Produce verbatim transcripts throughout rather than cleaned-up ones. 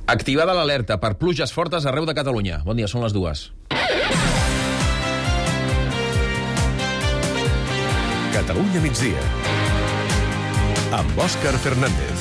Activada l'alerta per pluges fortes arreu de Catalunya. Bon dia, són les dues. Catalunya migdia. Amb Òscar Fernández.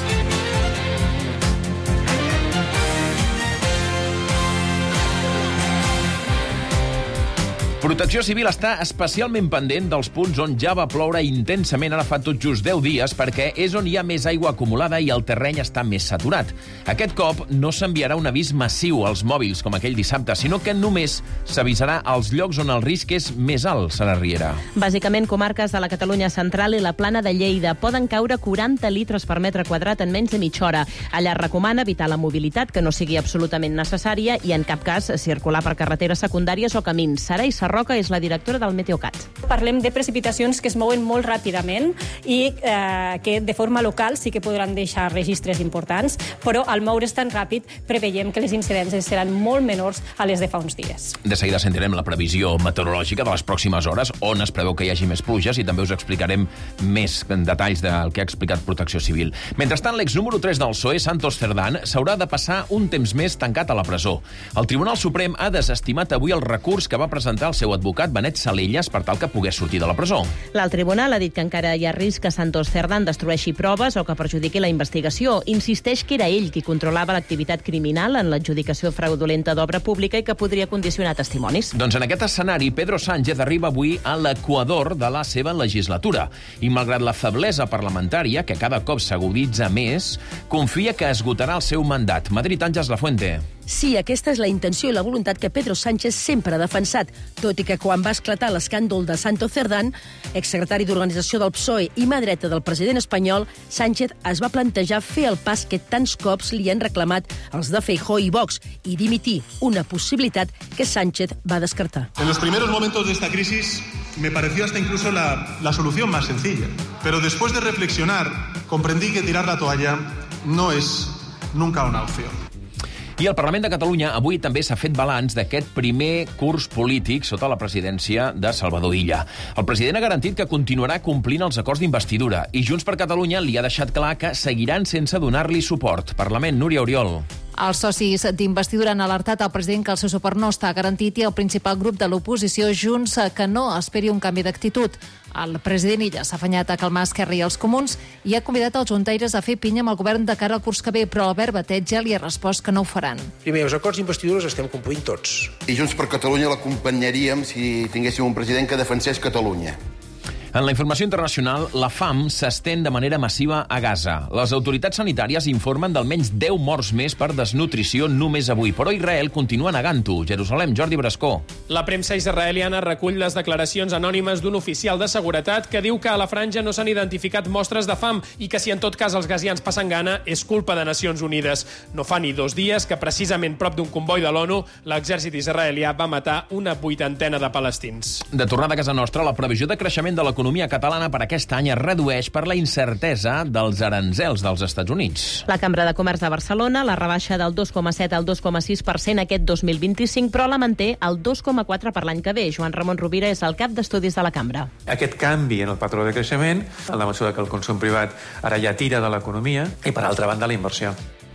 Protecció Civil està especialment pendent dels punts on ja va ploure intensament ara fa tot just deu dies perquè és on hi ha més aigua acumulada i el terreny està més saturat. Aquest cop no s'enviarà un avís massiu als mòbils com aquell dissabte, sinó que només s'avisarà als llocs on el risc és més alt, Sara Riera. Bàsicament, comarques de la Catalunya central i la Plana de Lleida poden caure quaranta litres per metre quadrat en menys de mitja hora. Allà recomana evitar la mobilitat, que no sigui absolutament necessària, i en cap cas circular per carreteres secundàries o camins. Sarai Sarroca és la directora del Meteocat. Parlem de precipitacions que es mouen molt ràpidament i eh, que de forma local sí que podran deixar registres importants, però al moure's tan ràpid preveiem que les incidències seran molt menors a les de fa uns dies. De seguida sentirem la previsió meteorològica de les pròximes hores, on es preveu que hi hagi més pluges, i també us explicarem més detalls del que ha explicat Protecció Civil. Mentrestant, l'ex número tres del P S O E, Santos Cerdán, s'haurà de passar un temps més tancat a la presó. El Tribunal Suprem ha desestimat avui el recurs que va presentar el seu advocat Benet Salellas per tal que pogués sortir de la presó. L'alt tribunal ha dit que encara hi ha risc que Santos Cerdán destrueixi proves o que perjudiqui la investigació. Insisteix que era ell qui controlava l'activitat criminal en l'adjudicació fraudulenta d'obra pública i que podria condicionar testimonis. Doncs en aquest escenari, Pedro Sánchez arriba avui a l'equador de la seva legislatura. I malgrat la feblesa parlamentària, que cada cop s'aguditza més, confia que esgotarà el seu mandat. Madrid, Àngels Lafuente. Sí, aquesta és la intenció i la voluntat que Pedro Sánchez sempre ha defensat, tot i que quan va esclatar l'escàndol de Santos Cerdán, exsecretari d'Organització del P S O E i mà dreta del president espanyol, Sánchez es va plantejar fer el pas que tants cops li han reclamat els de Feijóo i Vox i dimitir, una possibilitat que Sánchez va descartar. En los primeros momentos de esta crisis me pareció hasta incluso la, la solución más sencilla, pero después de reflexionar comprendí que tirar la toalla no es nunca una opción. I el Parlament de Catalunya avui també s'ha fet balanç d'aquest primer curs polític sota la presidència de Salvador Illa. El president ha garantit que continuarà complint els acords d'investidura i Junts per Catalunya li ha deixat clar que seguiran sense donar-li suport. Parlament, Núria Oriol. Els socis d'investidura han alertat al president que el seu suport no està garantit i el principal grup de l'oposició, Junts, que no esperi un canvi d'actitud. El president Illa s'ha afanyat a calmar Esquerra i els comuns i ha convidat els juntaires a fer pinya amb el govern de cara al curs que ve, però Albert Batet ja li ha respost que no ho faran. Primer, els acords d'investidura els estem complint tots. I Junts per Catalunya l'acompanyaríem si tinguéssim un president que defensés Catalunya. En la informació internacional, la fam s'estén de manera massiva a Gaza. Les autoritats sanitàries informen d'almenys deu morts més per desnutrició només avui, però Israel continua negant-ho. Jerusalem, Jordi Brascó. La premsa israeliana recull les declaracions anònimes d'un oficial de seguretat que diu que a la franja no s'han identificat mostres de fam i que si en tot cas els gazians passen gana és culpa de Nacions Unides. No fa ni dos dies que precisament prop d'un comboi de l'ONU l'exèrcit israelià va matar una vuitantena de palestins. De tornada a casa nostra, la previsió de creixement de l'economia L'economia catalana per aquest any es redueix per la incertesa dels aranzels dels Estats Units. La Cambra de Comerç de Barcelona la rebaixa del dos coma set al dos coma sis per cent aquest dos mil vint-i-cinc, però la manté al dos coma quatre per l'any que ve. Joan Ramon Rovira és el cap d'estudis de la Cambra. Aquest canvi en el patró de creixement, en la mesura que el consum privat ara ja tira de l'economia, i per altra banda la inversió.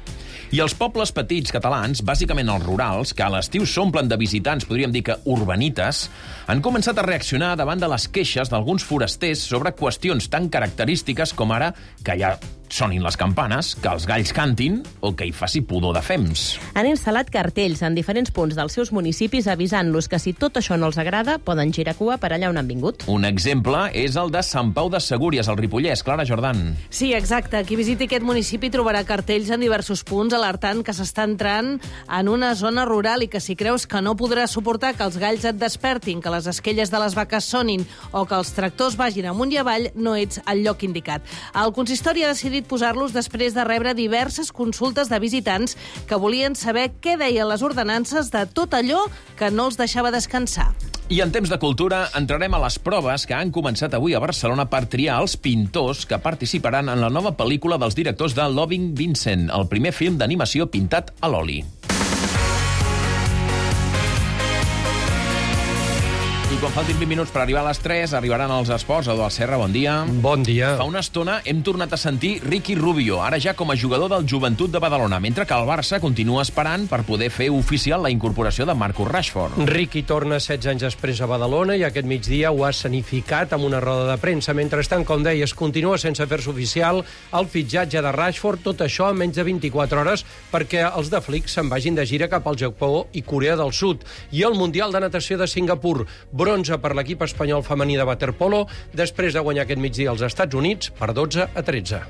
I els pobles petits catalans, bàsicament els rurals, que a l'estiu s'omplen de visitants, podríem dir que urbanites, han començat a reaccionar davant de les queixes d'alguns forasters sobre qüestions tan característiques com ara que ja sonin les campanes, que els galls cantin o que hi faci pudor de fems. Han instal·lat cartells en diferents punts dels seus municipis avisant-los que si tot això no els agrada poden girar cua per allà on han vingut. Un exemple és el de Sant Pau de Segúries, al Ripollès. Clara Jordan. Sí, exacte. Qui visiti aquest municipi trobarà cartells en diversos punts alertant que s'està entrant en una zona rural i que si creus que no podràs suportar que els galls et despertin, que les esquelles de les vaques sonin o que els tractors vagin amunt i avall, no ets al lloc indicat. El consistori ha decidit posar-los després de rebre diverses consultes de visitants que volien saber què deien les ordenances de tot allò que no els deixava descansar. I en temps de cultura entrarem a les proves que han començat avui a Barcelona per triar els pintors que participaran en la nova pel·lícula dels directors de Loving Vincent, el primer film d'animació pintat a l'oli. I quan faltin vint minuts per arribar a les tres, arribaran els esports. Eduard Serra, bon dia. Bon dia. Fa una estona hem tornat a sentir Ricky Rubio, ara ja com a jugador del Joventut de Badalona, mentre que el Barça continua esperant per poder fer oficial la incorporació de Marcus Rashford. Ricky torna setze anys després a Badalona i aquest migdia ho ha escenificat amb una roda de premsa. Mentrestant, com deies, continua sense fer-se oficial el fitxatge de Rashford, tot això en menys de vint-i-quatre hores perquè els de Flick se'n vagin de gira cap al Japó i Corea del Sud. I el Mundial de Natació de Singapur, bronze per l'equip espanyol femení de waterpolo, després de guanyar aquest migdia als Estats Units per dotze a tretze.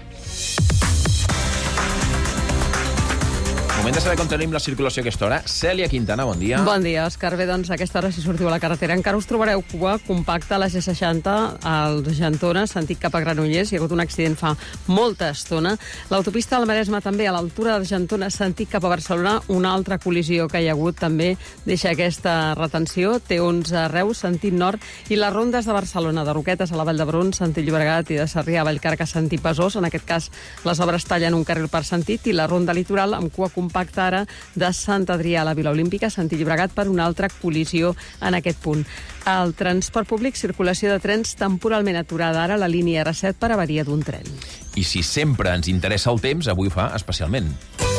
Moment de saber com tenim la circulació a aquesta hora. Cèlia Quintana, bon dia. Bon dia, Òscar. Bé, doncs a aquesta hora, si sortiu a la carretera, encara us trobareu cua compacta a la C seixanta al Gentona, sentit cap a Granollers. Hi ha hagut un accident fa molta estona. L'autopista del Maresme també, a l'altura de Gentona, sentit cap a Barcelona. Una altra col·lisió que hi ha hagut també deixa aquesta retenció. T onze a Reus, sentit nord. I les rondes de Barcelona, de Roquetes a la Vall d'Hebron, sentit Llobregat, i de Sarrià a Vallcarca, sentit Besòs. En aquest cas, les obres tallen un carril per sentit. I la ronda litoral, amb cua compacta ara de Sant Adrià a la Vila Olímpica, sentit Llobregat, per una altra col·lisió en aquest punt. El transport públic, circulació de trens temporalment aturada ara a la línia R set per avaria d'un tren. I si sempre ens interessa el temps, avui ho fa especialment.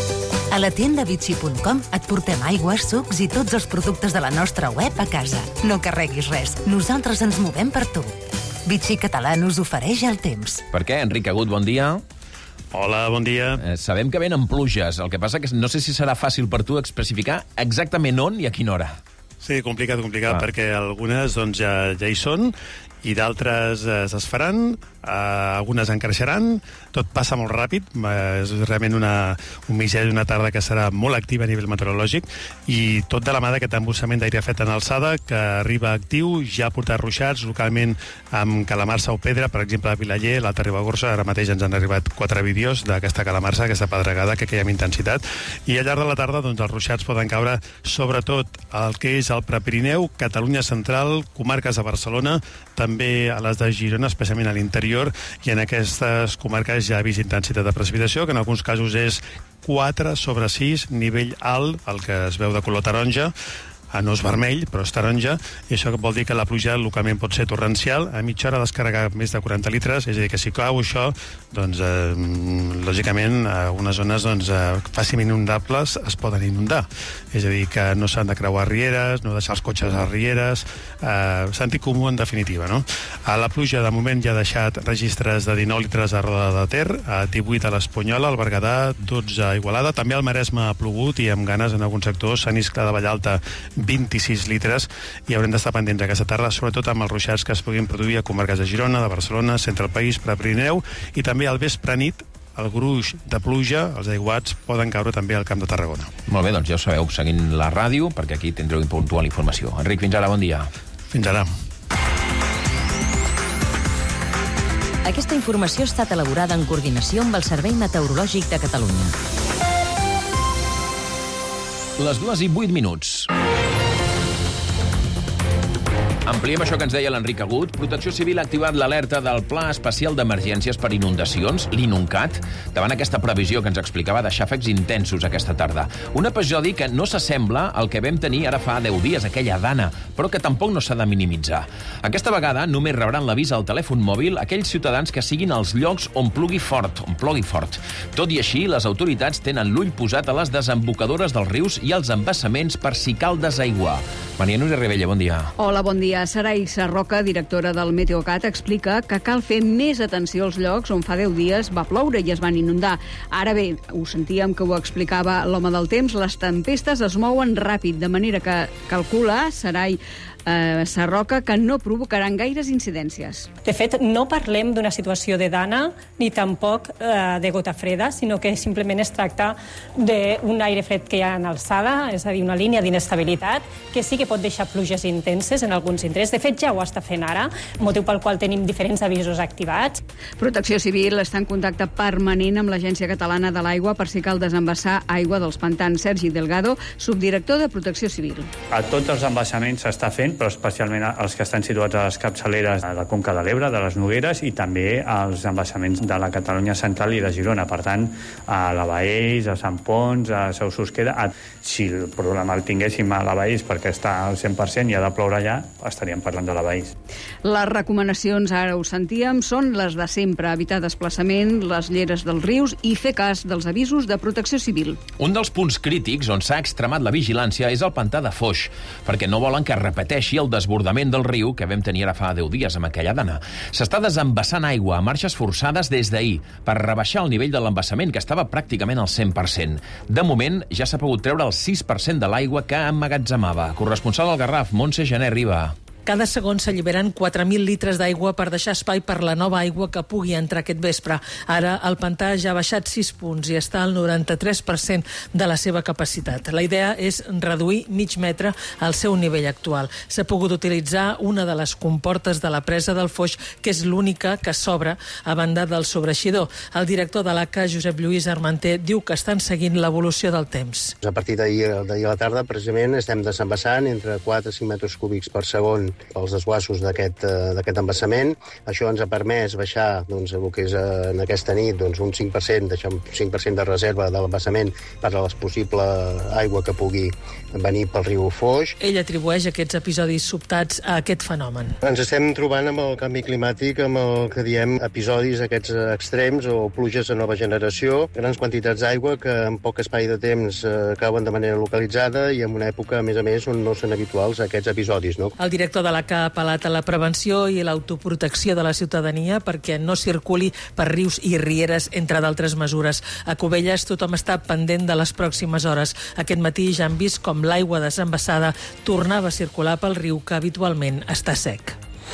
A la tienda Vichy punt com et portem aigües, sucs i tots els productes de la nostra web a casa. No carreguis res, nosaltres ens movem per tu. Vichy Català us ofereix el temps. Per què? Enric Agut, bon dia. Hola, bon dia. Eh, sabem que venen pluges, el que passa que no sé si serà fàcil per tu especificar exactament on i a quina hora. Sí, complicat, complicat, ah. perquè algunes doncs, ja, ja hi són i d'altres eh, es faran, eh, algunes encareixeran, tot passa molt ràpid, eh, és realment una, un mitjà i una tarda que serà molt activa a nivell meteorològic i tot de la mà d'aquest embussament d'aire fet en alçada que arriba actiu, ja ha portat ruixats localment amb calamarsa o pedra, per exemple a Vilaller, l'Alta Ribagorça, ara mateix ens han arribat quatre vídeos d'aquesta calamarsa, aquesta pedregada que hi ha amb intensitat, i al llarg de la tarda doncs, els ruixats poden caure sobretot el que és el Prepirineu, Catalunya Central, comarques de Barcelona, també a les de Girona, especialment a l'interior, i en aquestes comarques ja ha vist intensitat de precipitació, que en alguns casos és quatre sobre sis, nivell alt, el que es veu de color taronja, no és vermell, però és taronja, i això vol dir que la pluja localment pot ser torrencial, a mitja hora descarregar més de quaranta litres, és a dir, que si cau això, doncs, eh, lògicament, eh, unes zones doncs, eh, fàcilment inundables es poden inundar. És a dir, que no s'han de creuar rieres, no deixar els cotxes a rieres, eh, sentit comú en definitiva, no? A la pluja, de moment, ja ha deixat registres de dinou litres a Roda de Ter, a divuit a l'Esponyola, al Berguedà, dotze a Igualada, també al Maresme ha plogut i amb ganes en alguns sectors, Sant Iscle de Vallalta, vint-i-sis litres, i haurem d'estar pendents aquesta tarda, sobretot amb els ruixats que es puguin produir a comarques de Girona, de Barcelona, centre del país, Prepirineu, i també al vespre nit, el gruix de pluja, els aiguats, poden caure també al Camp de Tarragona. Molt bé, doncs ja ho sabeu, seguint la ràdio, perquè aquí tindreu puntual informació. Enric, fins ara, bon dia. Fins ara. Aquesta informació ha estat elaborada en coordinació amb el Servei Meteorològic de Catalunya. Les dues i vuit minuts. Ampliem això que ens deia l'Enric Agut. Protecció Civil ha activat l'alerta del Pla Especial d'Emergències per Inundacions, l'INUNCAT, davant aquesta previsió que ens explicava de xàfecs intensos aquesta tarda. Un episodi que no s'assembla al que vam tenir ara fa deu dies, aquella dana, però que tampoc no s'ha de minimitzar. Aquesta vegada només rebran l'avís al telèfon mòbil aquells ciutadans que siguin als llocs on plogui fort, on plogui fort. Tot i així, les autoritats tenen l'ull posat a les desembocadores dels rius i als embassaments per si cal desaiguar. Maria Núria Rebella, bon dia. Hola, bon dia. Sarai Sarroca, directora del Meteocat, explica que cal fer més atenció als llocs on fa deu dies va ploure i es van inundar. Ara bé, ho sentíem que ho explicava l'home del temps, les tempestes es mouen ràpid, de manera que calcula, Sarai eh, Sarroca, que no provocaran gaires incidències. De fet, no parlem d'una situació de dana ni tampoc eh, de gota freda, sinó que simplement es tracta d'un aire fred que hi ha en alçada, és a dir, una línia d'inestabilitat, que sí que pot deixar pluges intenses en alguns indrets. De fet, ja ho està fent ara, motiu pel qual tenim diferents avisos activats. Protecció Civil està en contacte permanent amb l'Agència Catalana de l'Aigua per si cal desembassar aigua dels pantans. Sergi Delgado, subdirector de Protecció Civil. A tots els embassaments s'està fent, però especialment els que estan situats a les capçaleres de la Conca de l'Ebre, de les Nogueres, i també als embassaments de la Catalunya Central i de Girona. Per tant, a la Baells, a Sant Pons, a Sau Susqueda, a... si el problema el tinguéssim a la Baells perquè està al cent per cent i ha de ploure allà, estaríem parlant de la Baís. Les recomanacions, ara ho sentíem, són les de sempre: evitar desplaçament, les lleres dels rius i fer cas dels avisos de protecció civil. Un dels punts crítics on s'ha extremat la vigilància és el pantà de Foix, perquè no volen que repeteixi el desbordament del riu que vam tenir ara fa deu dies amb aquella dana. S'està desembassant aigua a marxes forçades des d'ahir per rebaixar el nivell de l'embassament, que estava pràcticament al cent per cent. De moment, ja s'ha pogut treure el sis per cent de l'aigua que emmagatzemava. Corresponsal al Garraf, Montse Gené Riba. Cada segon s'alliberen quatre mil litres d'aigua per deixar espai per la nova aigua que pugui entrar aquest vespre. Ara el pantà ja ha baixat sis punts i està al noranta-tres per cent de la seva capacitat. La idea és reduir mig metre al seu nivell actual. S'ha pogut utilitzar una de les comportes de la presa del Foix, que és l'única que s'obre a banda del sobreixidor. El director de l'A C A, Josep Lluís Armenter, diu que estan seguint l'evolució del temps. A partir d'ahir a la tarda, precisament, estem desembassant entre quatre a cinc metres cúbics per segon pels desguassos d'aquest d'aquest embassament. Això ens ha permès baixar, doncs, el que és en aquesta nit, doncs, un cinc per cent, deixar un cinc per cent de reserva de l'embassament per a la possible aigua que pugui venir pel riu Foix. Ell atribueix aquests episodis sobtats a aquest fenomen. Ens estem trobant amb el canvi climàtic, amb el que diem episodis aquests extrems o pluges de nova generació, grans quantitats d'aigua que en poc espai de temps eh, cauen de manera localitzada i en una època, a més a més, on no són habituals aquests episodis, no? El director de l'A C A ha apel·lat a la prevenció i l'autoprotecció de la ciutadania perquè no circuli per rius i rieres, entre d'altres mesures. A Cubelles tothom està pendent de les pròximes hores. Aquest matí ja han vist com l'aigua desembassada tornava a circular pel riu, que habitualment està sec.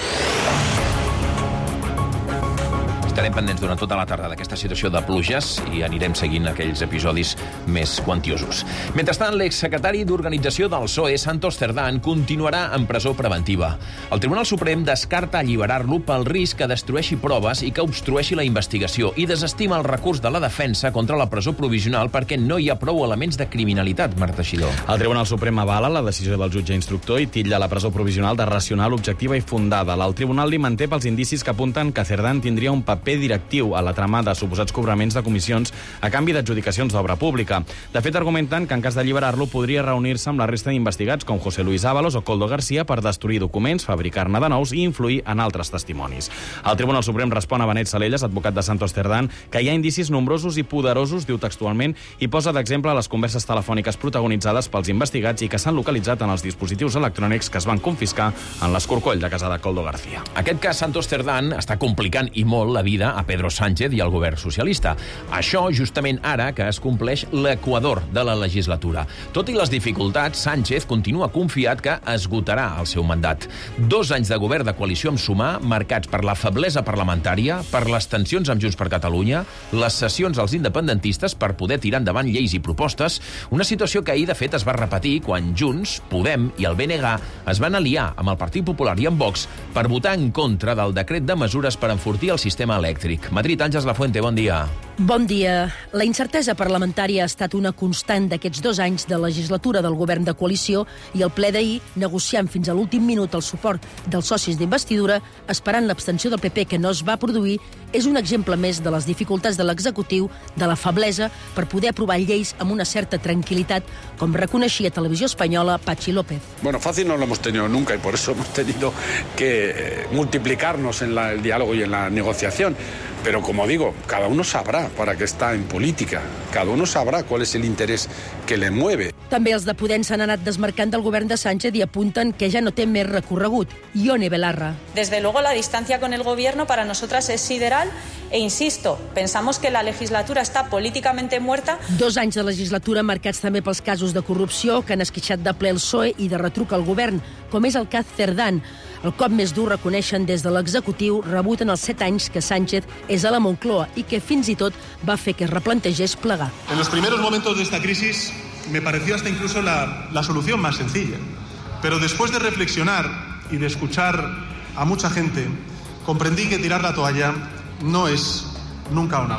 Estarem pendents durant tota la tarda d'aquesta situació de pluges i anirem seguint aquells episodis més quantiosos. Mentrestant, l'exsecretari d'Organització del P S O E, Santos Cerdán, continuarà en presó preventiva. El Tribunal Suprem descarta alliberar-lo pel risc que destrueixi proves i que obstrueixi la investigació i desestima el recurs de la defensa contra la presó provisional perquè no hi ha prou elements de criminalitat, Marta Xidó. El Tribunal Suprem avala la decisió del jutge instructor i titlla la presó provisional de racional, objectiva i fundada. El Tribunal li manté pels indicis que apunten que Cerdán tindria un paper directiu a la trama de suposats cobraments de comissions a canvi d'adjudicacions d'obra pública. De fet, argumenten que en cas d'alliberar-lo podria reunir-se amb la resta d'investigats com José Luis Ábalos o Koldo García per destruir documents, fabricar-ne de nous i influir en altres testimonis. El Tribunal Suprem respon a Benet Salellas, advocat de Santos Cerdán, que hi ha indicis nombrosos i poderosos, diu textualment, i posa d'exemple les converses telefòniques protagonitzades pels investigats i que s'han localitzat en els dispositius electrònics que es van confiscar en l'escorcoll de casa de Koldo García. Aquest cas Santos Cerdán està complicant i molt la vida a Pedro Sánchez i al govern socialista. Això justament ara que es compleix l'equador de la legislatura. Tot i les dificultats, Sánchez continua confiat que esgotarà el seu mandat. Dos anys de govern de coalició amb Sumar, marcats per la feblesa parlamentària, per les tensions amb Junts per Catalunya, les sessions als independentistes per poder tirar endavant lleis i propostes, una situació que ahir, de fet, es va repetir quan Junts, Podem i el B N G es van aliar amb el Partit Popular i amb Vox per votar en contra del decret de mesures per enfortir el sistema elèctric. Madrid, Àngels Lafuente, bon dia. Bon dia. La incertesa parlamentària ha estat una constant d'aquests dos anys de legislatura del govern de coalició i el ple d'ahir, negociant fins a l'últim minut el suport dels socis d'investidura, esperant l'abstenció del P P que no es va produir, és un exemple més de les dificultats de l'executiu, de la feblesa per poder aprovar lleis amb una certa tranquil·litat, com reconeixia Televisió Espanyola Patxi López. Bueno, fácil no lo hemos tenido nunca y por eso hemos tenido que multiplicarnos en la, el diálogo y en la negociación. Pero, como digo, cada uno sabrá para qué está en política. Cada uno sabrá cuál es el interés que le mueve. També els de Podem s'han anat desmarcant del govern de Sánchez i apunten que ja no té més recorregut. Ione Belarra. Desde luego, la distancia con el gobierno para nosotras es sideral e, insisto, pensamos que la legislatura está políticamente muerta. Dos anys de legislatura marcats també pels casos de corrupció que han esquitxat de ple el P S O E i de retruc al govern, com és el cas Cerdán. El cop més dur, reconeixen des de l'executiu, rebut en els set anys que Sánchez és a la Moncloa i que fins i tot va fer que es replantegés plegar. En los primeros momentos de esta crisis me pareció hasta incluso la, la solución más sencilla. Pero después de reflexionar y de escuchar a mucha gente, comprendí que tirar la toalla no es nunca una opción.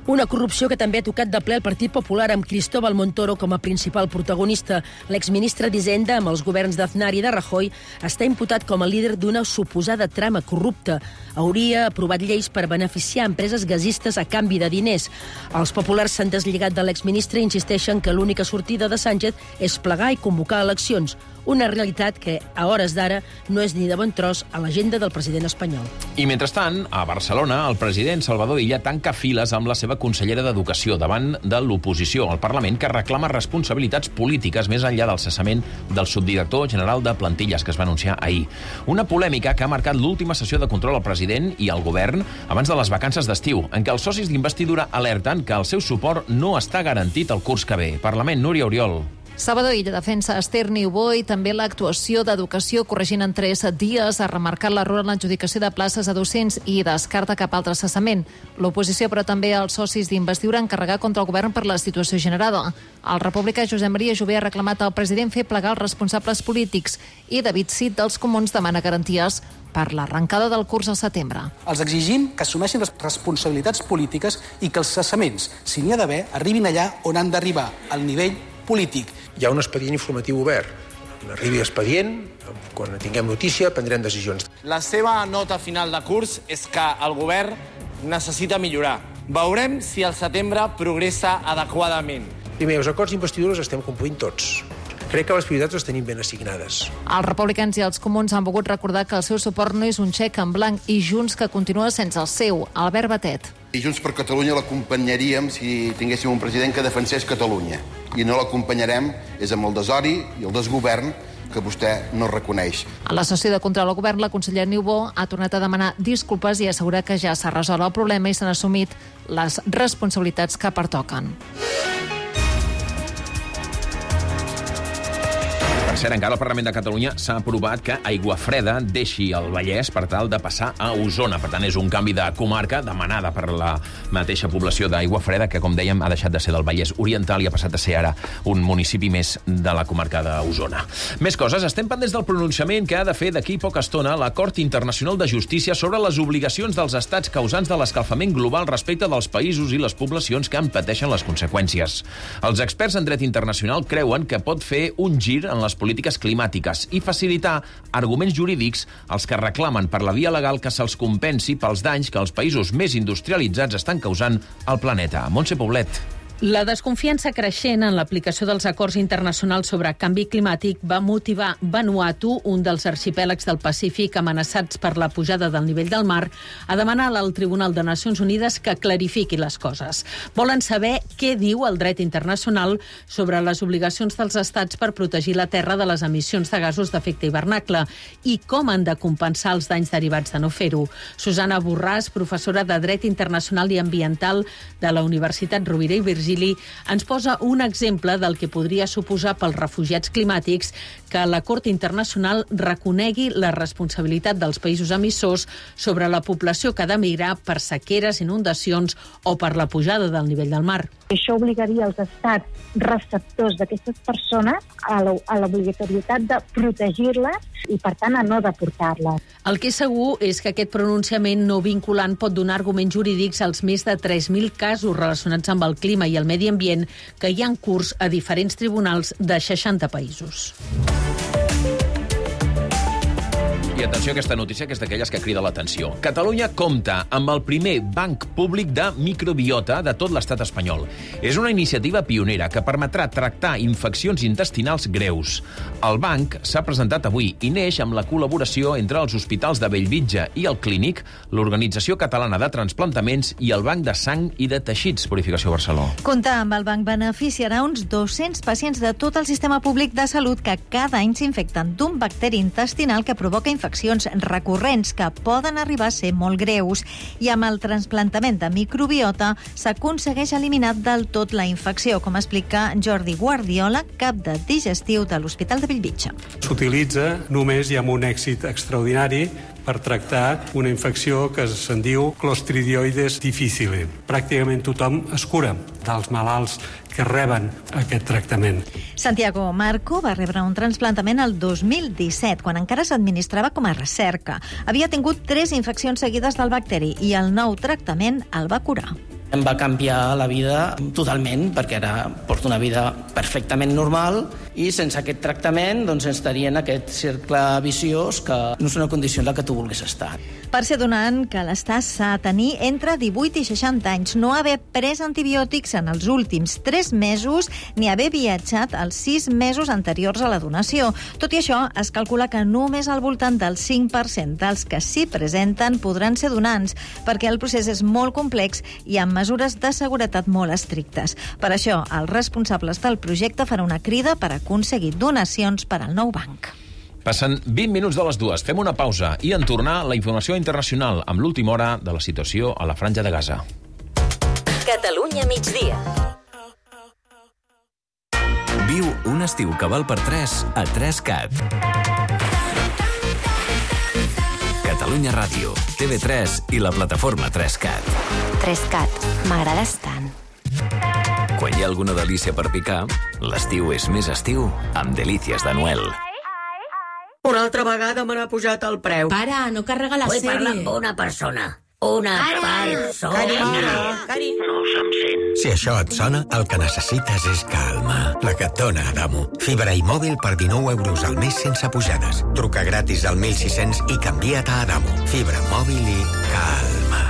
Una corrupció que també ha tocat de ple el Partit Popular amb Cristóbal Montoro com a principal protagonista. L'exministre d'Hisenda, amb els governs d'Aznar i de Rajoy, està imputat com a líder d'una suposada trama corrupta. Hauria aprovat lleis per beneficiar empreses gasistes a canvi de diners. Els populars s'han deslligat de l'exministre i insisteixen que l'única sortida de Sánchez és plegar i convocar eleccions. Una realitat que, a hores d'ara, no és ni de bon tros a l'agenda del president espanyol. I mentrestant, a Barcelona, el president Salvador Illa tanca files amb la seva consellera d'Educació davant de l'oposició al Parlament, que reclama responsabilitats polítiques més enllà del cessament del subdirector general de plantilles que es va anunciar ahir. Una polèmica que ha marcat l'última sessió de control al president i al govern abans de les vacances d'estiu, en què els socis d'investidura alerten que el seu suport no està garantit el curs que ve. Parlament, Núria Oriol. Salvador Illa defensa Esther Niubó i també l'actuació d'Educació corregint en tres dies, ha remarcat l'error en l'adjudicació de places a docents i descarta cap altre cessament. L'oposició, però també els socis d'investidura han carregat contra el govern per la situació generada. El republicà Josep Maria Jové ha reclamat al president fer plegar els responsables polítics i David Cid dels Comuns demana garanties per l'arrencada del curs al setembre. Els exigim que assumeixin les responsabilitats polítiques i que els cessaments, si n'hi ha d'haver, arribin allà on han d'arribar, al nivell polític. Hi ha un expedient informatiu obert. Quan arribi l'expedient, quan tinguem notícia, prendrem decisions. La seva nota final de curs és que el govern necessita millorar. Veurem si al setembre progressa adequadament. Primer, els acords d'investidura els estem complint tots. Crec que les prioritats les tenim ben assignades. Els republicans i els comuns han volgut recordar que el seu suport no és un xec en blanc i Junts que continua sense el seu, Albert Batet. I Junts per Catalunya l'acompanyaríem si tinguéssim un president que defensés Catalunya. I no l'acompanyarem és amb el desori i el desgovern que vostè no reconeix. A la sessió de control al govern, la consellera Niubó ha tornat a demanar disculpes i assegurar que ja s'ha resolt el problema i s'han assumit les responsabilitats que pertoquen. Per cert, encara al Parlament de Catalunya s'ha aprovat que Aiguafreda deixi el Vallès per tal de passar a Osona. Per tant, és un canvi de comarca demanada per la mateixa població d'Aiguafreda, que, com dèiem, ha deixat de ser del Vallès Oriental i ha passat a ser ara un municipi més de la comarca d'Osona. Més coses. Estem pendents del pronunciament que ha de fer d'aquí poca estona la Cort Internacional de Justícia sobre les obligacions dels estats causants de l'escalfament global respecte dels països i les poblacions que en pateixen les conseqüències. Els experts en dret internacional creuen que pot fer un gir en les polítiques climàtiques i facilitar arguments jurídics als que reclamen per la via legal que se'ls compensi pels danys que els països més industrialitzats estan causant al planeta. Montse Poblet. La desconfiança creixent en l'aplicació dels acords internacionals sobre canvi climàtic va motivar Vanuatu, un dels arxipèlags del Pacífic amenaçats per la pujada del nivell del mar, a demanar al Tribunal de Nacions Unides que clarifiqui les coses. Volen saber què diu el dret internacional sobre les obligacions dels estats per protegir la Terra de les emissions de gasos d'efecte hivernacle i com han de compensar els danys derivats de no fer-ho. Susana Borràs, professora de Dret Internacional i Ambiental de la Universitat Rovira i Virgili, ens posa un exemple del que podria suposar pels refugiats climàtics que la Cort Internacional reconegui la responsabilitat dels països emissors sobre la població que ha d'emigrar per sequeres, inundacions o per la pujada del nivell del mar. Això obligaria els estats receptors d'aquestes persones a l'obligatorietat de protegir-les i, per tant, a no deportar-les. El que és segur és que aquest pronunciament no vinculant pot donar arguments jurídics als més de tres mil casos relacionats amb el clima i el medi ambient que hi ha en curs a diferents tribunals de seixanta països. I atenció a aquesta notícia, que és d'aquelles que crida l'atenció. Catalunya compta amb el primer banc públic de microbiota de tot l'estat espanyol. És una iniciativa pionera que permetrà tractar infeccions intestinals greus. El banc s'ha presentat avui i neix amb la col·laboració entre els hospitals de Bellvitge i el Clínic, l'Organització Catalana de Transplantaments i el Banc de Sang i de Teixits, Purificació Barceló. Comptar amb el banc beneficiarà uns dos-cents pacients de tot el sistema públic de salut que cada any s'infecten d'un bacteri intestinal que provoca infeccions recurrents que poden arribar a ser molt greus, i amb el trasplantament de microbiota s'aconsegueix eliminar del tot la infecció, com explica Jordi Guardiola, cap de digestiu de l'Hospital de Bellvitge. S'utilitza només i amb un èxit extraordinari per tractar una infecció que se'n diu Clostridioides difficile. Pràcticament tothom es cura dels malalts que reben aquest tractament. Santiago Marco va rebre un trasplantament el dos mil disset, quan encara s'administrava com a recerca. Havia tingut tres infeccions seguides del bacteri i el nou tractament el va curar. Em va canviar la vida totalment, perquè ara porto una vida perfectament normal i sense aquest tractament doncs, estaria en aquest cercle viciós que no és una condició en la que tu vulguis estar. Per ser donant, cal estar sa, tenir entre divuit i seixanta anys, no haver pres antibiòtics en els últims tres mesos ni haver viatjat els sis mesos anteriors a la donació. Tot i això, es calcula que només al voltant del cinc per cent dels que s'hi presenten podran ser donants, perquè el procés és molt complex i amb mesures de seguretat molt estrictes. Per això, els responsables del projecte faran una crida per aconseguir donacions per al nou banc. Passen vint minuts de les dues. Fem una pausa i en tornar la informació internacional amb l'última hora de la situació a la Franja de Gaza. Catalunya migdia. Viu un estiu que val per tres a tres cat. Catalunya Ràdio, T V tres i la plataforma tres cat. tres cat, m'agrades tant. Quan hi ha alguna delícia per picar, l'estiu és més estiu amb delícies de Noel. Una altra vegada me n'ha pujat el preu. Para, no carrega la Vull sèrie. parlar amb una persona. Una persona. Carinyo, carinyo. No se'm sent. Si això et sona, el que necessites és calma. La que et dona Adamo. Fibra i mòbil per dinou euros al mes sense pujades. Truca gratis al mil sis-cents i canvia't a Adamo. Fibra, mòbil i calma.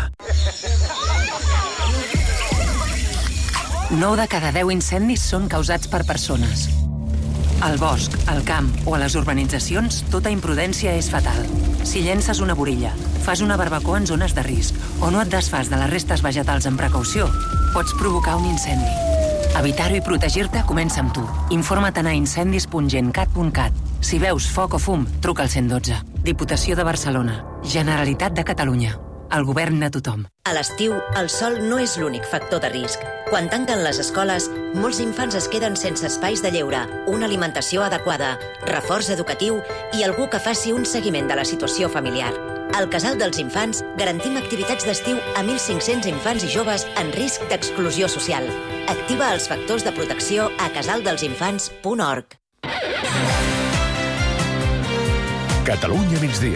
nou de cada deu incendis són causats per persones. Al bosc, al camp o a les urbanitzacions, tota imprudència és fatal. Si llences una borilla, fas una barbacoa en zones de risc o no et desfas de les restes vegetals amb precaució, pots provocar un incendi. Evitar-ho i protegir-te comença amb tu. Informa't a incendis punt gencat punt cat. Si veus foc o fum, truca al cent i dotze. Diputació de Barcelona. Generalitat de Catalunya. El govern de tothom. A l'estiu, el sol no és l'únic factor de risc. Quan tanquen les escoles, molts infants es queden sense espais de lleure, una alimentació adequada, reforç educatiu i algú que faci un seguiment de la situació familiar. Al Casal dels Infants garantim activitats d'estiu a mil cinc-cents infants i joves en risc d'exclusió social. Activa els factors de protecció a casal dels infants punt org. Catalunya migdia.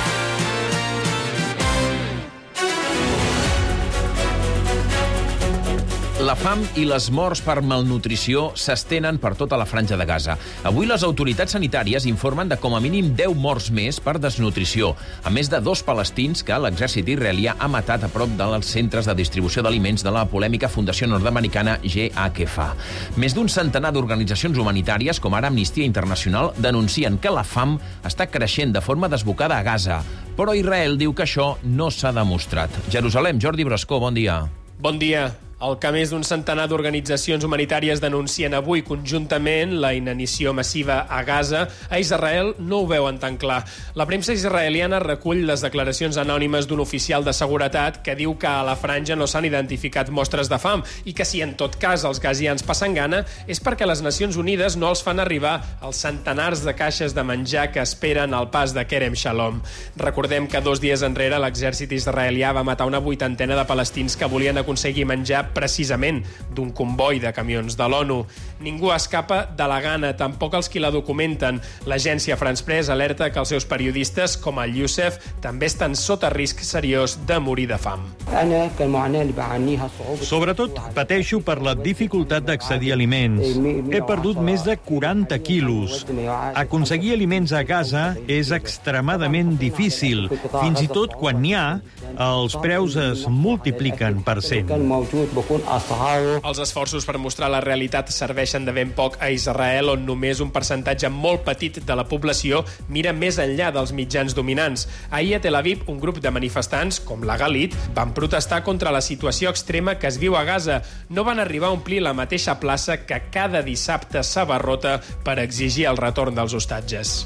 La fam i les morts per malnutrició s'estenen per tota la Franja de Gaza. Avui les autoritats sanitàries informen de com a mínim deu morts més per desnutrició, a més de dos palestins que l'exèrcit israelià ha matat a prop dels centres de distribució d'aliments de la polèmica Fundació Nord-Americana G H F A. Més d'un centenar d'organitzacions humanitàries, com ara Amnistia Internacional, denuncien que la fam està creixent de forma desbocada a Gaza. Però Israel diu que això no s'ha demostrat. Jerusalem, Jordi Brascó, bon dia. Bon dia. El que més d'un centenar d'organitzacions humanitàries denuncien avui conjuntament la inanició massiva a Gaza, a Israel no ho veuen tan clar. La premsa israeliana recull les declaracions anònimes d'un oficial de seguretat que diu que a la franja no s'han identificat mostres de fam i que si en tot cas els gazians passen gana és perquè les Nacions Unides no els fan arribar els centenars de caixes de menjar que esperen al pas de Kerem Shalom. Recordem que dos dies enrere l'exèrcit israelià va matar una vuitantena de palestins que volien aconseguir menjar precisament d'un comboi de camions de l'ONU. Ningú escapa de la gana, tampoc els qui la documenten. L'agència France Press alerta que els seus periodistes, com el Youssef, també estan sota risc seriós de morir de fam. Sobretot pateixo per la dificultat d'accedir a aliments. He perdut més de quaranta quilos. Aconseguir aliments a Gaza és extremadament difícil. Fins i tot quan n'hi ha, els preus es multipliquen per cent. Els esforços per mostrar la realitat serveixen de ben poc a Israel, on només un percentatge molt petit de la població mira més enllà dels mitjans dominants. Ahir a Tel Aviv, un grup de manifestants, com la Galit, van protestar contra la situació extrema que es viu a Gaza. No van arribar a omplir la mateixa plaça que cada dissabte s'abarrota per exigir el retorn dels hostatges.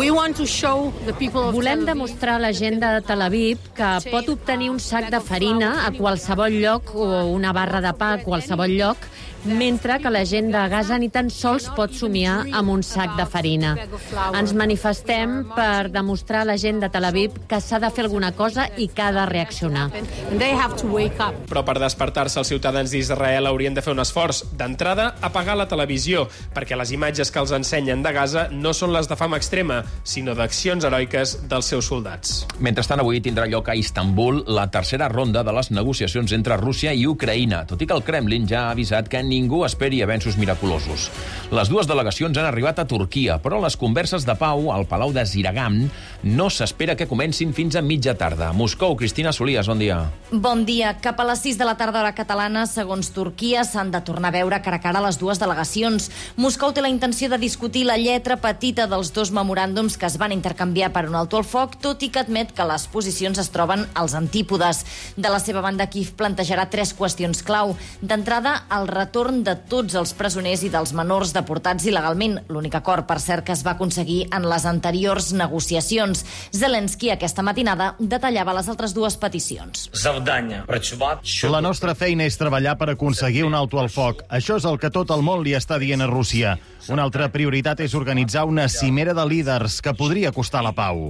Volem demostrar a la gent de Tel Aviv que pot obtenir un sac de farina a qualsevol lloc o una barra de pa a qualsevol lloc mentre que la gent de Gaza ni tan sols pot somiar amb un sac de farina. Ens manifestem per demostrar a la gent de Tel Aviv que s'ha de fer alguna cosa i que ha de reaccionar. Però per despertar-se els ciutadans d'Israel haurien de fer un esforç. D'entrada, apagar la televisió, perquè les imatges que els ensenyen de Gaza no són les de fam extrema, sinó d'accions heroiques dels seus soldats. Mentrestant, avui tindrà lloc a Istanbul la tercera ronda de les negociacions entre Rússia i Ucraïna, tot i que el Kremlin ja ha avisat que ningú esperi avenços miraculosos. Les dues delegacions han arribat a Turquia, però les converses de pau al Palau de Ziragam no s'espera que comencin fins a mitja tarda. Moscou, Cristina Solias, bon dia. Bon dia. Cap a les sis de la tarda hora catalana, segons Turquia, s'han de tornar a veure cara a cara les dues delegacions. Moscou té la intenció de discutir la lletra petita dels dos memoràndums que es van intercanviar per un alto al foc, tot i que admet que les posicions es troben als antípodes. De la seva banda, Kíev plantejarà tres qüestions clau. D'entrada, el retorn de tots els presoners i dels menors deportats il·legalment, l'únic acord, per cert, que es va aconseguir en les anteriors negociacions. Zelensky, aquesta matinada, detallava les altres dues peticions. La nostra feina és treballar per aconseguir un alto al foc. Això és el que tot el món li està dient a Rússia. Una altra prioritat és organitzar una cimera de líders que podria costar la pau.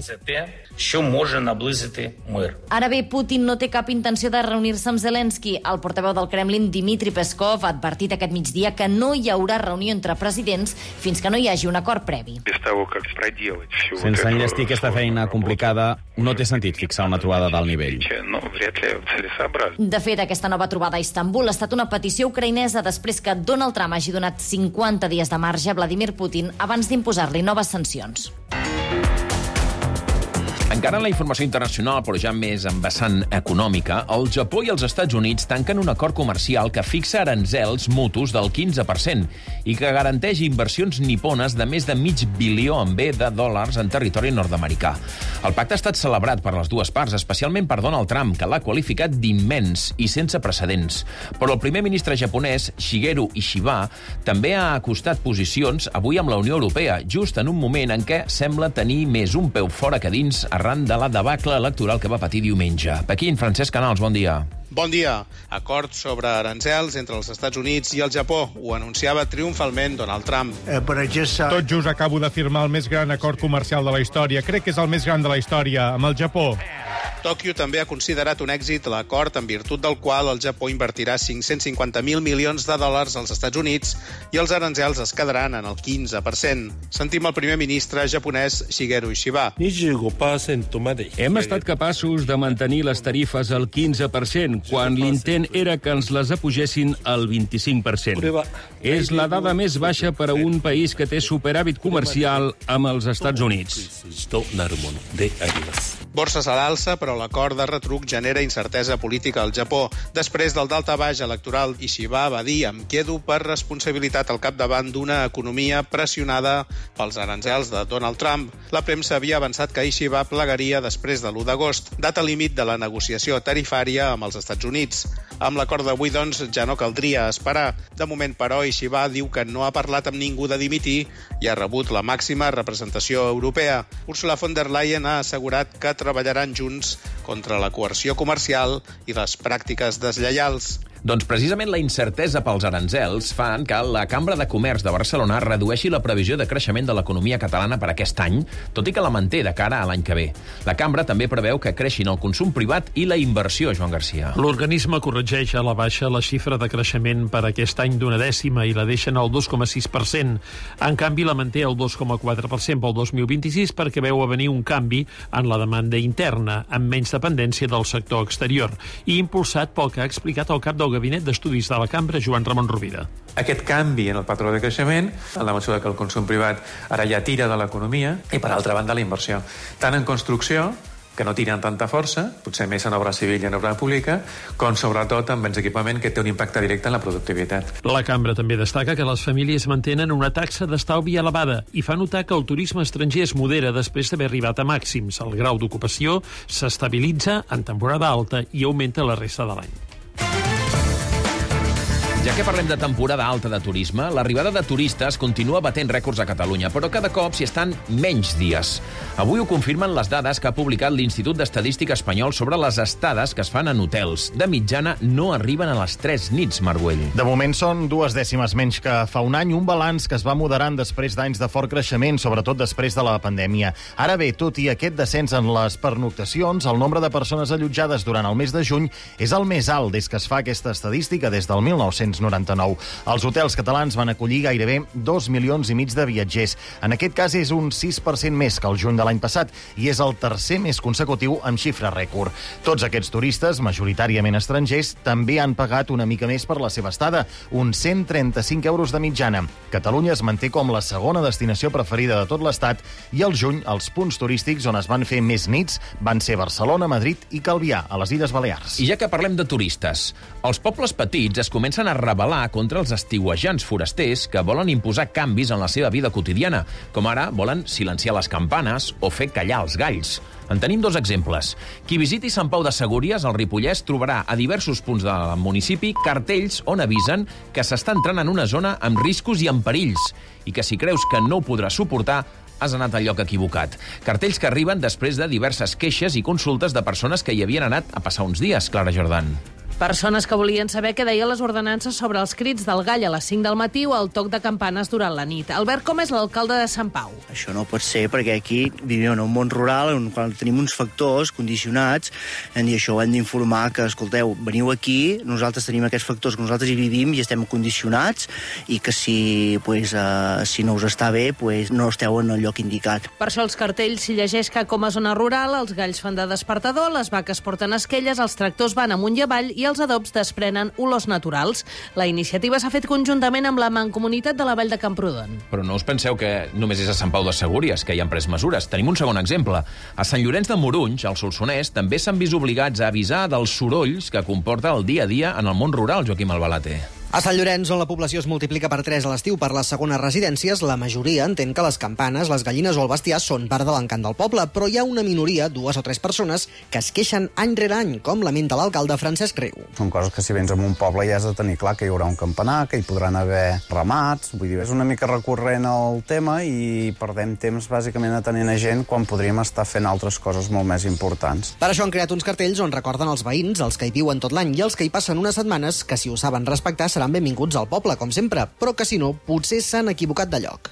Ara bé, Putin no té cap intenció de reunir-se amb Zelensky. El portaveu del Kremlin, Dmitry Peskov, ha advertit aquest migdia que no hi haurà reunió entre presidents fins que no hi hagi un acord previ. Sense enllestir aquesta feina complicada, no té sentit fixar una trobada d'alt nivell. De fet, aquesta nova trobada a Istanbul ha estat una petició ucraïnesa després que Donald Trump hagi donat cinquanta dies de marge a Vladimir Putin abans d'imposar-li noves sancions. Encara en la informació internacional, però ja més en vessant econòmica, el Japó i els Estats Units tanquen un acord comercial que fixa aranzels mutus del quinze per cent i que garanteix inversions nipones de més de mig bilió en B de dòlars en territori nord-americà. El pacte ha estat celebrat per les dues parts, especialment per Donald Trump, que l'ha qualificat d'immens i sense precedents. Però el primer ministre japonès, Shigeru Ishiba, també ha acostat posicions avui amb la Unió Europea, just en un moment en què sembla tenir més un peu fora que dins arran de la debacle electoral que va patir diumenge. Pequín, Francesc Canals, bon dia. Bon dia. Acord sobre aranzels entre els Estats Units i el Japó. Ho anunciava triomfalment Donald Trump. Tot just acabo de firmar el més gran acord comercial de la història. Crec que és el més gran de la història, amb el Japó. Tòquio també ha considerat un èxit l'acord en virtut del qual el Japó invertirà cinc-cents cinquanta mil milions de dòlars als Estats Units i els aranzels es quedaran en el quinze per cent. Sentim el primer ministre japonès Shigeru Ishiba. Hem estat capaços de mantenir les tarifes al quinze per cent, quan l'intent era que ens les apugessin al vint-i-cinc per cent. És la dada més baixa per a un país que té superàvit comercial amb els Estats Units. Borses a l'alça, però l'acord de retruc genera incertesa política al Japó. Després del daltabaix electoral, Ishiba va dir "em quedo per responsabilitat al capdavant d'una economia pressionada pels aranzels de Donald Trump". La premsa havia avançat que Ishiba plegaria després de l'u d'agost, data límit de la negociació tarifària amb els Estats Units. Amb l'acord d'avui, doncs, ja no caldria esperar. De moment, però, Ishiba diu que no ha parlat amb ningú de dimitir i ha rebut la màxima representació europea. Ursula von der Leyen ha assegurat que treballaran junts contra la coerció comercial i les pràctiques deslleials. Doncs precisament la incertesa pels aranzels fan que la Cambra de Comerç de Barcelona redueixi la previsió de creixement de l'economia catalana per aquest any, tot i que la manté de cara a l'any que ve. La Cambra també preveu que creixin el consum privat i la inversió, Joan Garcia. L'organisme corregeix a la baixa la xifra de creixement per aquest any d'una dècima i la deixen al dos coma sis per cent. En canvi, la manté al dos coma quatre per cent pel dos mil vint-i-sis perquè veu a venir un canvi en la demanda interna, amb menys dependència del sector exterior, i impulsat pel que ha explicat el cap del Gabinet d'Estudis de la Cambra, Joan Ramon Rovira. Aquest canvi en el patró de creixement, en la mesura que el consum privat ara ja tira de l'economia, i per altra banda la inversió. Tant en construcció, que no tiren tanta força, potser més en obra civil i en obra pública, com sobretot en béns d'equipament que té un impacte directe en la productivitat. La Cambra també destaca que les famílies mantenen una taxa d'estalvi elevada i fa notar que el turisme estranger es modera després d'haver arribat a màxims. El grau d'ocupació s'estabilitza en temporada alta i augmenta la resta de l'any. Ja que parlem de temporada alta de turisme, l'arribada de turistes continua batent rècords a Catalunya, però cada cop s'hi estan menys dies. Avui ho confirmen les dades que ha publicat l'Institut d'Estadística Espanyol sobre les estades que es fan en hotels. De mitjana no arriben a les tres nits, Marguell. De moment són dues dècimes menys que fa un any, un balanç que es va moderant després d'anys de fort creixement, sobretot després de la pandèmia. Ara bé, tot i aquest descens en les pernoctacions, el nombre de persones allotjades durant el mes de juny és el més alt des que es fa aquesta estadística des del mil nou-cents noranta-nou. Els hotels catalans van acollir gairebé dos milions i mig de viatgers. En aquest cas és un sis per cent més que el juny de l'any passat i és el tercer més consecutiu amb xifra rècord. Tots aquests turistes, majoritàriament estrangers, també han pagat una mica més per la seva estada, uns cent trenta-cinc euros de mitjana. Catalunya es manté com la segona destinació preferida de tot l'Estat i al juny els punts turístics on es van fer més nits van ser Barcelona, Madrid i Calvià, a les Illes Balears. I ja que parlem de turistes, els pobles petits es comencen a rebel·lar contra els estiuejants forasters que volen imposar canvis en la seva vida quotidiana, com ara volen silenciar les campanes o fer callar els galls. En tenim dos exemples. Qui visiti Sant Pau de Segúries, al Ripollès, trobarà a diversos punts del municipi cartells on avisen que s'està entrant en una zona amb riscos i amb perills, i que si creus que no ho podràs suportar, has anat al lloc equivocat. Cartells que arriben després de diverses queixes i consultes de persones que hi havien anat a passar uns dies, Clara Jordan. Persones que volien saber què deien les ordenances sobre els crits del gall a les cinc del matí o el toc de campanes durant la nit. Albert Com és l'alcalde de Sant Pau. Això no pot ser perquè aquí vivim en un món rural on quan tenim uns factors condicionats i això ho hem d'informar que, escolteu, veniu aquí, nosaltres tenim aquests factors que nosaltres hi vivim i estem condicionats i que si, pues, uh, si no us està bé, pues, no esteu en el lloc indicat. Per això els cartells s'hi llegeix que com a zona rural els galls fan de despertador, les vaques porten esquelles, els tractors van amunt i avall i els adobs desprenen olors naturals. La iniciativa s'ha fet conjuntament amb la Mancomunitat de la Vall de Camprodon. Però no us penseu que només és a Sant Pau de Segúries que hi han pres mesures. Tenim un segon exemple. A Sant Llorenç de Morunys, al Solsonès, també s'han vist obligats a avisar dels sorolls que comporta el dia a dia en el món rural, Joaquim Albalate. A Sant Llorenç, on la població es multiplica per tres a l'estiu per les segones residències, la majoria entén que les campanes, les gallines o el bestiar són part de l'encant del poble, però hi ha una minoria, dues o tres persones, que es queixen any rere any, com lamenta l'alcalde Francesc Riu. Són coses que si vens a un poble ja has de tenir clar que hi haurà un campanar, que hi podran haver ramats, vull dir, és una mica recurrent el tema i perdem temps bàsicament atenent a gent quan podríem estar fent altres coses molt més importants. Per això han creat uns cartells on recorden els veïns, els que hi viuen tot l'any i els que hi passen unes setmanes, que si ho saben respectar seran benvinguts al poble, com sempre, però que si no, potser s'han equivocat de lloc.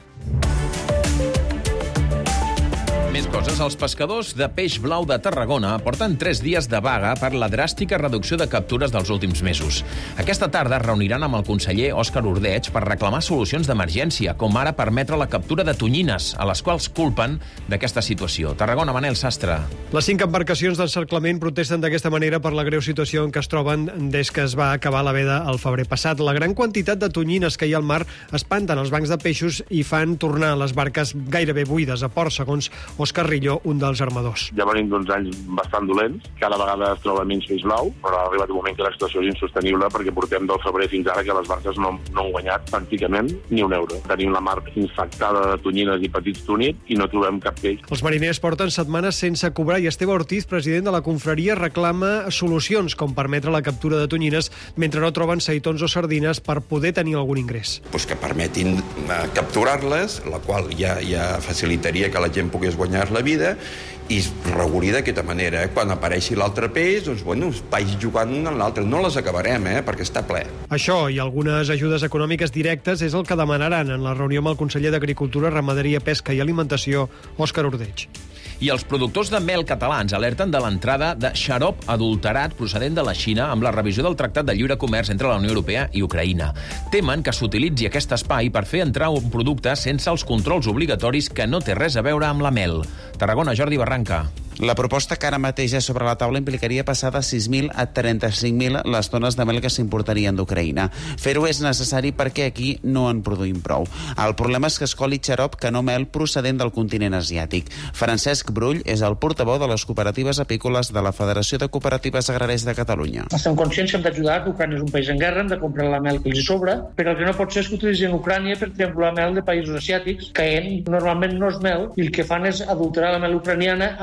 Més coses. Els pescadors de peix blau de Tarragona porten tres dies de vaga per la dràstica reducció de captures dels últims mesos. Aquesta tarda es reuniran amb el conseller Òscar Ordeig per reclamar solucions d'emergència, com ara permetre la captura de tonyines, a les quals culpen d'aquesta situació. Tarragona, Manel Sastre. Les cinc embarcacions d'encerclament protesten d'aquesta manera per la greu situació en què es troben des que es va acabar la veda el febrer passat. La gran quantitat de tonyines que hi ha al mar espanten els bancs de peixos i fan tornar les barques gairebé buides a port, segons Òscar Rillo, un dels armadors. Ja venim d'uns anys bastant dolents, cada vegada es troba menys peix blau, però ha arribat un moment que la situació és insostenible perquè portem del febrer fins ara que les barques no, no han guanyat pràcticament ni un euro. Tenim la mar infectada de tonyines i petits túnids i no trobem cap peix. Els mariners porten setmanes sense cobrar i Esteve Ortiz, president de la confraria, reclama solucions com permetre la captura de tonyines mentre no troben seitons o sardines per poder tenir algun ingrés. Pues que permetin uh, capturar-les, la qual ja, ja facilitaria que la gent pogués guanyar la vida i regulir d'aquesta manera. Eh? Quan apareixi l'altre peix, doncs, bueno, vagi jugant un en l'altre. No les acabarem, eh? perquè està ple. Això i algunes ajudes econòmiques directes és el que demanaran en la reunió amb el conseller d'Agricultura, Ramaderia, Pesca i Alimentació, Òscar Ordeig. I els productors de mel catalans alerten de l'entrada de xarop adulterat procedent de la Xina amb la revisió del Tractat de Lliure Comerç entre la Unió Europea i Ucraïna. Temen que s'utilitzi aquest espai per fer entrar un producte sense els controls obligatoris que no té res a veure amb la mel. Tarragona, Jordi Barranca. La proposta que ara mateix és sobre la taula implicaria passar de sis mil a trenta-cinc mil les tones de mel que s'importarien d'Ucraïna. Fer-ho és necessari perquè aquí no en produïm prou. El problema és que es coli xarop que no mel procedent del continent asiàtic. Francesc Brull és el portaveu de les cooperatives apícoles de la Federació de Cooperatives Agràries de Catalunya. Estem conscients que hem d'ajudar, que Ucrània és un país en guerra, hem de comprar la mel que els hi sobra, però el que no pot ser és que utilitzin Ucrània per triangular mel de països asiàtics, que normalment no és mel, i el que fan és adulterar la mel ucraniana amb aquell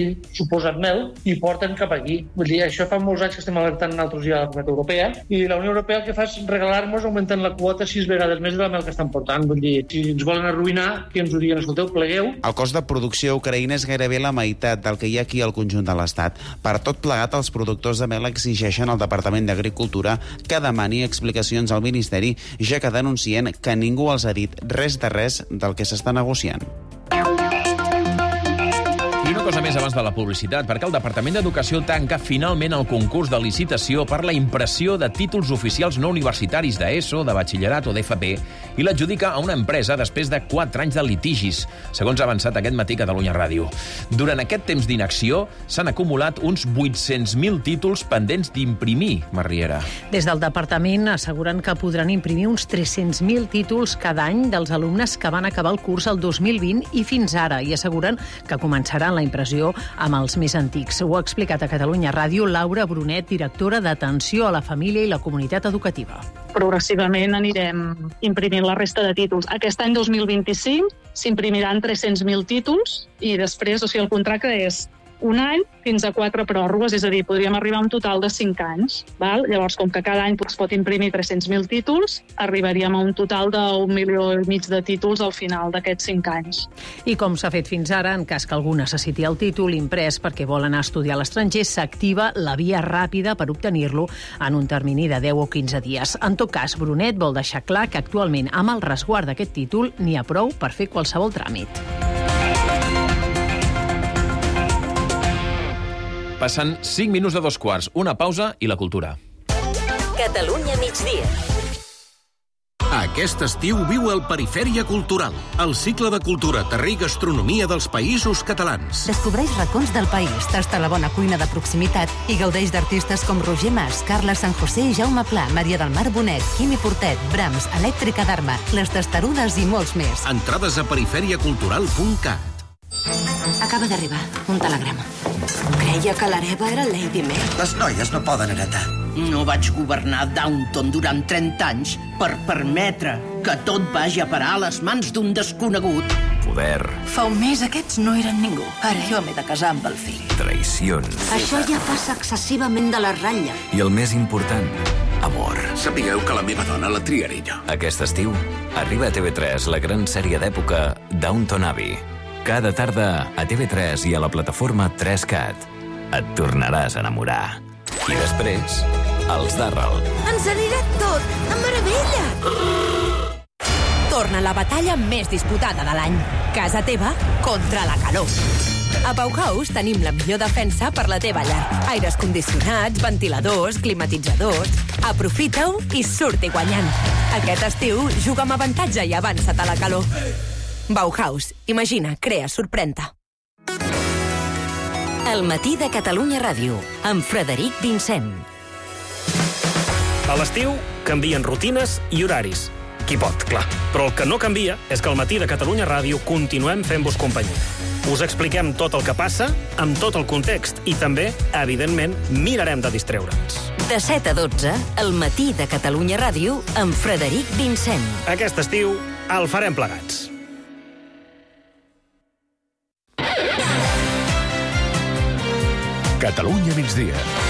aquell suposat mel i porten cap aquí. Vull dir, això fa molts anys que estem alertant nosaltres ja a la Comunitat Europea i la Unió Europea el que fa és regalar-nos augmentant la quota sis vegades més de la mel que estan portant. Vull dir, si ens volen arruïnar, que ens ho diguen, escolteu, plegueu. El cost de producció a Ucraïna és gairebé la meitat del que hi ha aquí al conjunt de l'Estat. Per tot plegat, els productors de mel exigeixen al Departament d'Agricultura que demani explicacions al Ministeri, ja que denuncien que ningú els ha dit res de res del que s'està negociant. I una cosa més abans de la publicitat, perquè el Departament d'Educació tanca finalment el concurs de licitació per la impressió de títols oficials no universitaris d'ESO, de batxillerat o d'F P i l'adjudica a una empresa després de quatre anys de litigis, segons ha avançat aquest matí Catalunya Ràdio. Durant aquest temps d'inacció s'han acumulat uns vuit-cents mil títols pendents d'imprimir, Marriera. Des del departament asseguren que podran imprimir uns tres-cents mil títols cada any dels alumnes que van acabar el curs el dos mil vint i fins ara, i asseguren que començaran la impressió amb els més antics. Ho ha explicat a Catalunya Ràdio Laura Brunet, directora d'Atenció a la Família i la Comunitat Educativa. Progressivament anirem imprimint la resta de títols. Aquest any dos mil vint-i-cinc s'imprimiran tres-cents mil títols i després, o sigui, el contracte és un any fins a quatre pròrrogues, és a dir, podríem arribar a un total de cinc anys. Val? Llavors, com que cada any es pot imprimir tres-cents mil títols, arribaríem a un total d'un milió i mig de títols al final d'aquests cinc anys. I com s'ha fet fins ara, en cas que algú necessiti el títol imprès perquè vol anar a estudiar a l'estranger, s'activa la via ràpida per obtenir-lo en un termini de deu o quinze dies. En tot cas, Brunet vol deixar clar que actualment amb el resguard d'aquest títol n'hi ha prou per fer qualsevol tràmit. Passen cinc minuts de dos quarts, una pausa i la cultura. Catalunya migdia. Aquest estiu viu el Perifèria Cultural, el cicle de cultura, terrer i gastronomia dels països catalans. Descobreix racons del país, tasta la bona cuina de proximitat i gaudeix d'artistes com Roger Mas, Carles San José i Jaume Pla, Maria del Mar Bonet, Quimi Portet, Brahms, Elèctrica d'Arma, Les Testarudes i molts més. Entrades a perifèria cultural punt cat. Acaba d'arribar un telegrama. Creia que l'hereva era Lady May. Les noies no poden heretar. No vaig governar Downton durant trenta anys per permetre que tot vagi a parar a les mans d'un desconegut. Poder. Fa un mes aquests no eren ningú. Ara jo m'he de casar amb el fill. Traicions. Això ja passa excessivament de la ratlla. I el més important, amor. Sapigueu que la meva dona la triaré jo. Aquest estiu arriba a T V tres la gran sèrie d'època Downton Abbey. Cada tarda a T V tres i a la plataforma tres cat. Et tornaràs a enamorar. I després, els d'Arrel. Ens anirà tot! Em meravella! Torna la batalla més disputada de l'any. Casa teva contra la calor. A Bauhaus tenim la millor defensa per la teva llar. Aires condicionats, ventiladors, climatitzadors... Aprofita-ho i surti guanyant. Aquest estiu juga amb avantatge i avança't a la calor. Bauhaus. Imagina, crea, sorprèn-te. El matí de Catalunya Ràdio, amb Frederic Vincent. A l'estiu canvien rutines i horaris. Qui pot, clar. Però el que no canvia és que al matí de Catalunya Ràdio continuem fent-vos companyia. Us expliquem tot el que passa, amb tot el context, i també, evidentment, mirarem de distreure'ns. De set a dotze, el matí de Catalunya Ràdio, amb Frederic Vincent. Aquest estiu el farem plegats. Catalunya migdia.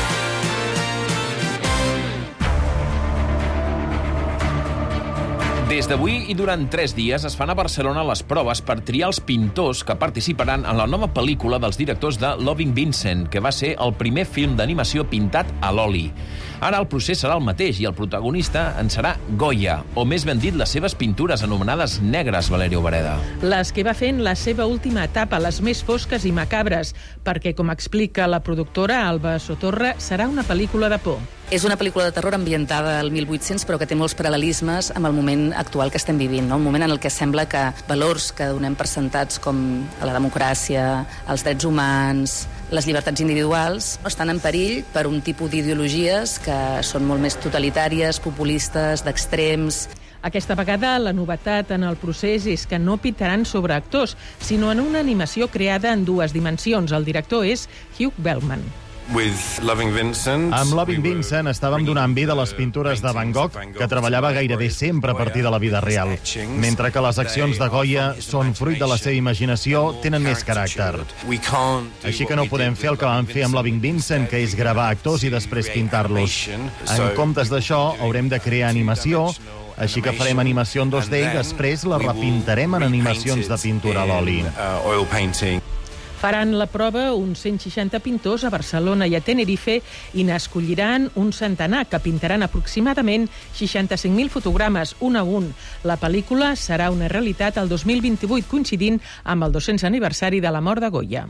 Des d'avui i durant tres dies es fan a Barcelona les proves per triar els pintors que participaran en la nova pel·lícula dels directors de Loving Vincent, que va ser el primer film d'animació pintat a l'oli. Ara el procés serà el mateix i el protagonista en serà Goya, o més ben dit, les seves pintures anomenades negres, Valeria Obereda. Les que va fent la seva última etapa, les més fosques i macabres, perquè, com explica la productora Alba Sotorra, serà una pel·lícula de por. És una pel·lícula de terror ambientada al mil vuit-cents, però que té molts paral·lelismes amb el moment actual que estem vivint, no? Un moment en el que sembla que valors que donem per sentats com la democràcia, els drets humans, les llibertats individuals, estan en perill per un tipus d'ideologies que són molt més totalitàries, populistes, d'extrems. Aquesta vegada la novetat en el procés és que no pitaran sobre actors, sinó en una animació creada en dues dimensions. El director és Hugh Bellman. Amb Loving Vincent estàvem donant vida a les pintures de Van Gogh, que treballava gairebé sempre a partir de la vida real. Mentre que les accions de Goya són fruit de la seva imaginació, tenen més caràcter. Així que no podem fer el que vam fer amb Loving Vincent, que és gravar actors i després pintar-los. En comptes d'això, haurem de crear animació, així que farem animació en dos D i després la repintarem en animacions de pintura a l'oli. Faran la prova uns cent seixanta pintors a Barcelona i a Tenerife i n'escolliran un centenar, que pintaran aproximadament seixanta-cinc mil fotogrames, un a un. La pel·lícula serà una realitat el dos mil vint-i-vuit, coincidint amb el dos-cents aniversari de la mort de Goya.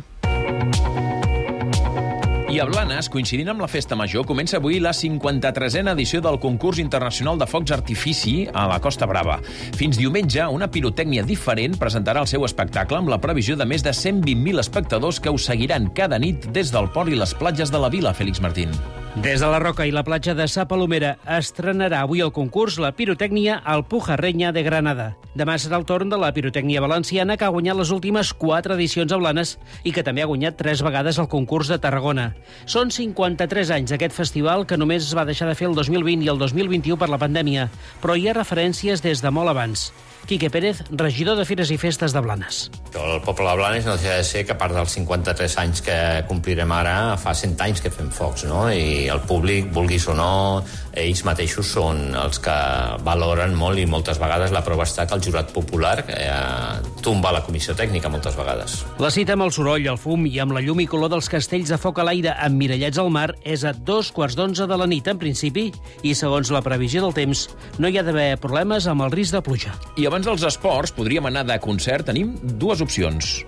I a Blanes, coincidint amb la Festa Major, comença avui la cinquanta-tresena edició del concurs internacional de focs artifici a la Costa Brava. Fins diumenge, una pirotècnia diferent presentarà el seu espectacle amb la previsió de més de cent vint mil espectadors que ho seguiran cada nit des del port i les platges de la vila, Félix Martín. Des de la Roca i la platja de Sa Palomera estrenarà avui el concurs la pirotècnia Alpujarreña de Granada. Demà serà el torn de la pirotècnia valenciana, que ha guanyat les últimes quatre edicions a Blanes i que també ha guanyat tres vegades el concurs de Tarragona. Són cinquanta-tres anys d'aquest festival, que només es va deixar de fer el dos mil vint i el dos mil vint-i-u per la pandèmia, però hi ha referències des de molt abans. Quique Pérez, regidor de Fires i Festes de Blanes. El poble de Blanes no deixa de ser que, a part dels cinquanta-tres anys que complirem ara, fa cent anys que fem focs, no? I el públic, vulguis o no, ells mateixos són els que valoren molt, i moltes vegades la prova està que el jurat popular eh, tomba la comissió tècnica moltes vegades. La cita amb el soroll, el fum i amb la llum i color dels castells de foc a l'aire emmirallats al mar és a dos quarts d'onze de la nit, en principi, i segons la previsió del temps, no hi ha d'haver problemes amb el risc de pluja. I abans dels esports, podríem anar de concert. Tenim dues opcions.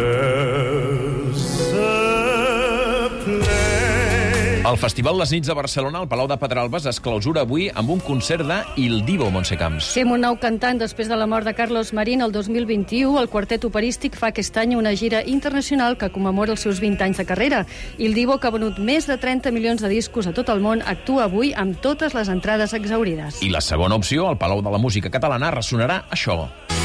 El Festival Les Nits de Barcelona, al Palau de Pedralbes, es clausura avui amb un concert de Il Divo, Montse Camps. Sí, un nou cantant després de la mort de Carlos Marín el dos mil vint-i-u. El quartet operístic fa aquest any una gira internacional que commemora els seus vint anys de carrera. Il Divo, que ha venut més de trenta milions de discos a tot el món, actua avui amb totes les entrades exhaurides. I la segona opció, al Palau de la Música Catalana, ressonarà això.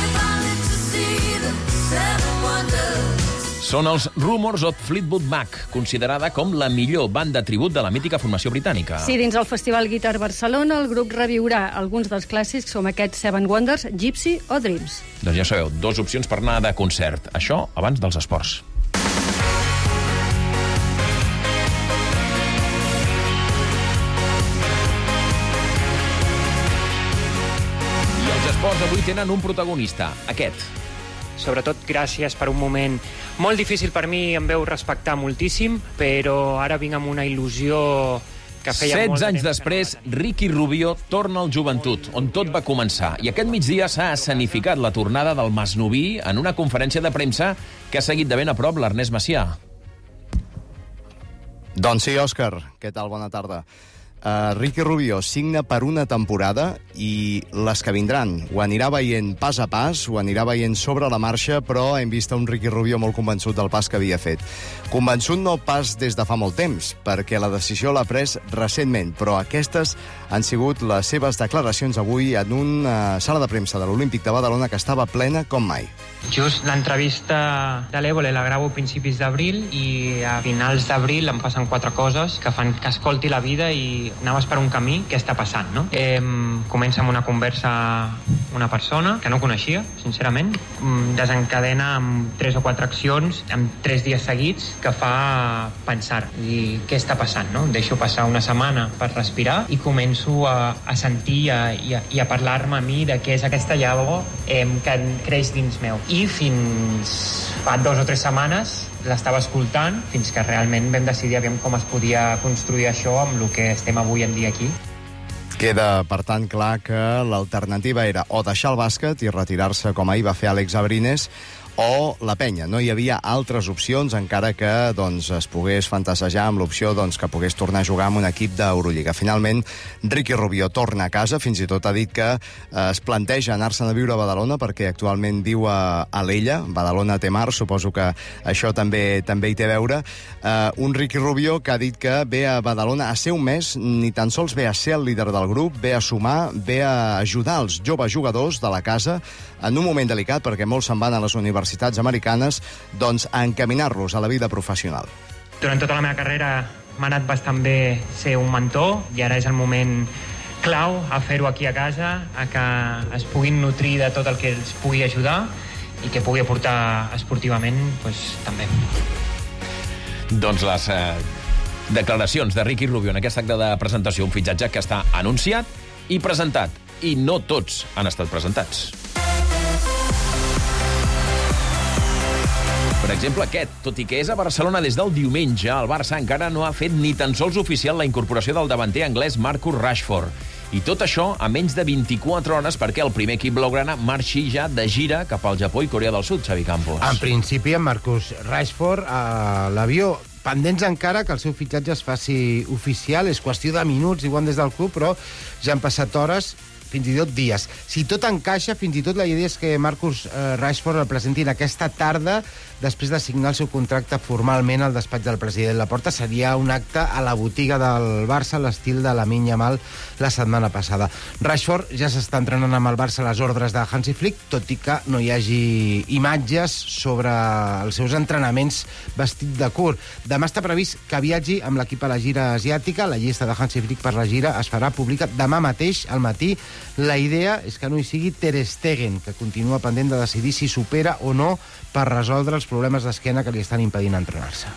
Són els Rumours of Fleetwood Mac, considerada com la millor banda tribut de la mítica formació britànica. Sí, dins el Festival Guitar Barcelona, el grup reviurà alguns dels clàssics com aquests Seven Wonders, Gypsy o Dreams. Doncs ja sabeu, dues opcions per anar de concert. Això abans dels esports. I els esports avui tenen un protagonista, aquest. Sobretot gràcies per un moment molt difícil per mi, em veu respectar moltíssim, però ara vinc amb una il·lusió que feia molt setze anys després, Ricky Rubio torna al Joventut, on tot va començar. I aquest migdia s'ha escenificat la tornada del Masnoví en una conferència de premsa que ha seguit de ben a prop l'Ernest Macià. Doncs sí, Òscar. Què tal? Bona tarda. Uh, Ricky Rubio signa per una temporada i les que vindran ho anirà veient pas a pas, ho anirà veient sobre la marxa, però hem vist un Ricky Rubio molt convençut del pas que havia fet. Convençut no pas des de fa molt temps, perquè la decisió l'ha pres recentment, però aquestes han sigut les seves declaracions avui en una sala de premsa de l'Olímpic de Badalona que estava plena com mai. Just l'entrevista de l'Évole la gravo a principis d'abril i a finals d'abril em passen quatre coses que fan que escolti la vida i anaves per un camí, què està passant, no? Eh, comença amb una conversa una persona que no coneixia, sincerament, desencadena amb tres o quatre accions en tres dies seguits que fa pensar i què està passant, no? Deixo passar una setmana per respirar i començo a, a sentir i a, i a, i a parlar-me a mi de què és aquesta llavor eh, que creix dins meu. I fins fa dos o tres setmanes l'estava escoltant fins que realment vam decidir aviam com es podia construir això amb el que estem avui en dia aquí. Queda, per tant, clar que l'alternativa era o deixar el bàsquet i retirar-se com ahir va fer Àlex Abrines, o la penya. No hi havia altres opcions, encara que doncs, es pogués fantasejar amb l'opció doncs, que pogués tornar a jugar amb un equip d'Eurolliga. Finalment, Ricky Rubio torna a casa, fins i tot ha dit que eh, es planteja anar-se'n a viure a Badalona, perquè actualment viu a Alella. Badalona té mar, suposo que això també també hi té a veure. Eh, un Ricky Rubio que ha dit que ve a Badalona a ser un mes, ni tan sols ve a ser el líder del grup, ve a sumar, ve a ajudar els joves jugadors de la casa en un moment delicat, perquè molts se'n van a les universitats americanes, doncs a encaminar-los a la vida professional. Durant tota la meva carrera M'ha anat bastant bé ser un mentor i ara és el moment clau a fer-ho aquí a casa, a que es puguin nutrir de tot el que els pugui ajudar i que pugui aportar esportivament, doncs, també. Doncs les eh, declaracions de Ricky Rubio en aquest acte de presentació, un fitxatge que està anunciat i presentat, i no tots han estat presentats. Per exemple, aquest, tot i que és a Barcelona des del diumenge, el Barça encara no ha fet ni tan sols oficial la incorporació del davanter anglès Marcus Rashford. I tot això a menys de vint-i-quatre hores perquè el primer equip blaugrana marxi ja de gira cap al Japó i Corea del Sud, Xavi Campos. En principi, en Marcus Rashford a l'avió. Pendents encara que el seu fitxatge es faci oficial. És qüestió de minuts, diuen des del club, però ja han passat hores, fins i tot dies. Si tot encaixa, fins i tot la idea és que Marcus eh, Rashford el presentin aquesta tarda, després de signar el seu contracte formalment al despatx del president Laporta. Seria un acte a la botiga del Barça, a l'estil de Lamine Yamal la setmana passada. Rashford ja s'està entrenant amb el Barça a les ordres de Hansi Flick, tot i que no hi hagi imatges sobre els seus entrenaments vestit de curt. Demà està previst que viatgi amb l'equip a la gira asiàtica. La llista de Hansi Flick per la gira es farà pública demà mateix al matí. La idea és que no hi sigui Ter Stegen, que continua pendent de decidir si supera o no per resoldre els problemes d'esquena que li estan impedint entrenar-se.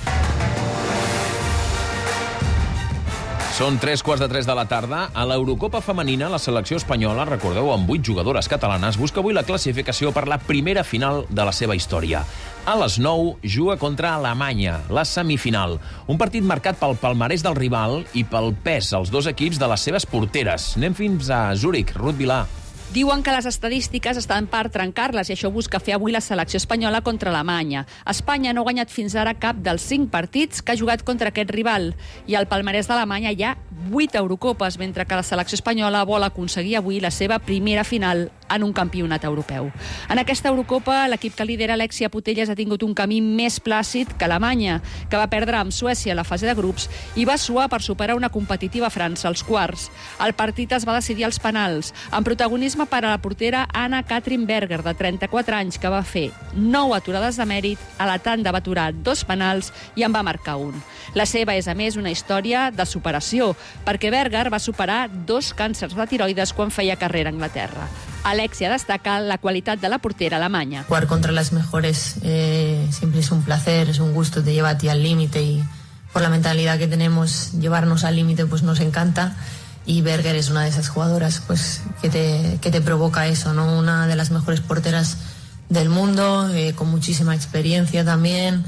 Són tres quarts de tres de la tarda. A l'Eurocopa femenina, la selecció espanyola, recordeu, amb vuit jugadores catalanes, busca avui la classificació per la primera final de la seva història. A les nou juga contra Alemanya, la semifinal. Un partit marcat pel palmarès del rival i pel pes als dos equips de les seves porteres. Anem fins a Zúrich, Ruth Vilà. Diuen que les estadístiques estan per trencar-les i això busca fer avui la selecció espanyola contra Alemanya. Espanya no ha guanyat fins ara cap dels cinc partits que ha jugat contra aquest rival. I al palmarès d'Alemanya hi ha vuit Eurocopes, mentre que la selecció espanyola vol aconseguir avui la seva primera final en un campionat europeu. En aquesta Eurocopa, l'equip que lidera Alexia Putellas ha tingut un camí més plàcid que Alemanya, que va perdre amb Suècia a la fase de grups i va suar per superar una competitiva França als quarts. El partit es va decidir als penals, amb protagonisme per a la portera Anna Katrin Berger, de trenta-quatre anys, que va fer nou aturades de mèrit, a la tanda va aturar dos penals i en va marcar un. La seva és, a més, una història de superació, perquè Berger va superar dos càncers de tiroides quan feia carrera a Anglaterra. Alexia destaca la qualitat de la portera alemanya. Jugar contra las mejores eh, siempre es un placer, es un gusto, te lleva a ti al límite y por la mentalidad que tenemos, llevarnos al límite pues nos encanta. Y Berger es una de esas jugadoras pues que te, que te provoca eso, ¿no? Una de las mejores porteras del mundo, eh, con muchísima experiencia también,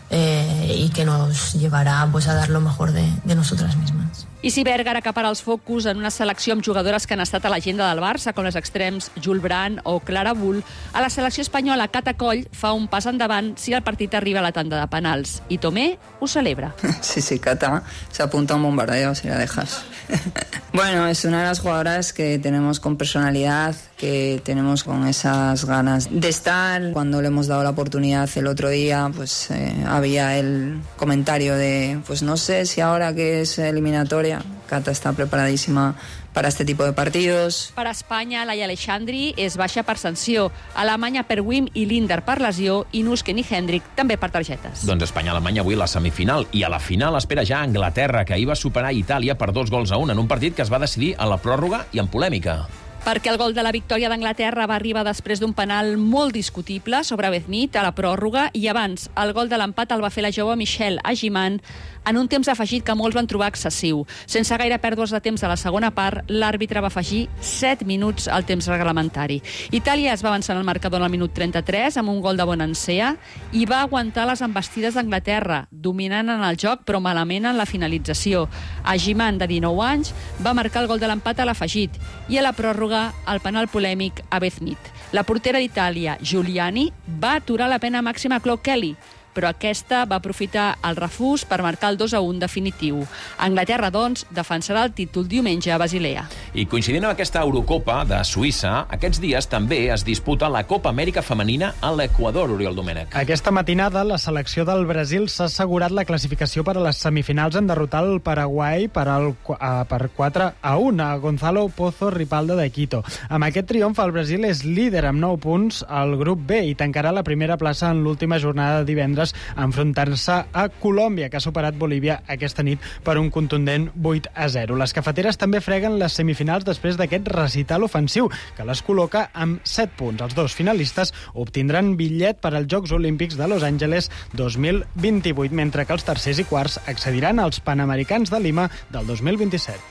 eh, y que nos llevará pues a dar lo mejor de, de nosotras mismas. I si Berger acapara els focus en una selecció amb jugadores que han estat a l'agenda del Barça, com les extrems Jules Brand o Clara Bull, a la selecció espanyola Cata Coll fa un pas endavant si el partit arriba a la tanda de penals. I Tomé ho celebra. Sí, sí, Cata se apunta a un bombardeo si la dejas. Bueno, es una de las jugadoras que tenemos con personalidad, que tenemos con esas ganas de estar. Cuando le hemos dado la oportunidad el otro día, pues eh, había el comentario de, pues no sé si ahora que es eliminatoria, Cata está preparadísima para este tipo de partidos. Per Espanya, Laia Aleixandri és baixa per sanció. Alemanya per Wim i Linder per lesió i Nusken i Hendrik també per targetes. Doncs Espanya-Alemanya avui la semifinal. I a la final espera ja Anglaterra, que ahir va superar Itàlia per dos gols a un en un partit que es va decidir a la pròrroga i en polèmica. Perquè el gol de la victòria d'Anglaterra va arribar després d'un penal molt discutible sobre Beth Mead a la pròrroga i abans el gol de l'empat el va fer la jove Michelle Agiman en un temps afegit que molts van trobar excessiu. Sense gaire pèrdues de temps a la segona part, l'àrbitre va afegir set minuts al temps reglamentari. Itàlia es va avançar en el marcador al minut trenta-tres amb un gol de Bonansea i va aguantar les embestides d'Anglaterra, dominant en el joc però malament en la finalització. Agiman, de dinou anys, va marcar el gol de l'empat a l'afegit i a la pròrroga el penal polèmic a Beth Mead. La portera d'Itàlia, Giuliani, va aturar la pena màxima a Chloe Kelly, però aquesta va aprofitar el refús per marcar el dos a un definitiu. Anglaterra, doncs, defensarà el títol diumenge a Basilea. I coincidint amb aquesta Eurocopa de Suïssa, aquests dies també es disputa la Copa Amèrica Femenina a l'Equador, Oriol Domènech. Aquesta matinada, la selecció del Brasil s'ha assegurat la classificació per a les semifinals en derrotar el Paraguai per, el, uh, per quatre a un a Gonzalo Pozo Ripalda de Quito. Amb aquest triomf, el Brasil és líder amb nou punts al grup B i tancarà la primera plaça en l'última jornada de divendres divendres enfrontar-se a Colòmbia, que ha superat Bolívia aquesta nit per un contundent vuit a zero. Les cafeteres també freguen les semifinals després d'aquest recital ofensiu, que les col·loca amb set punts. Els dos finalistes obtindran bitllet per als Jocs Olímpics de Los Angeles dos mil vint-i-vuit, mentre que els tercers i quarts accediran als Panamericans de Lima del dos mil vint-i-set.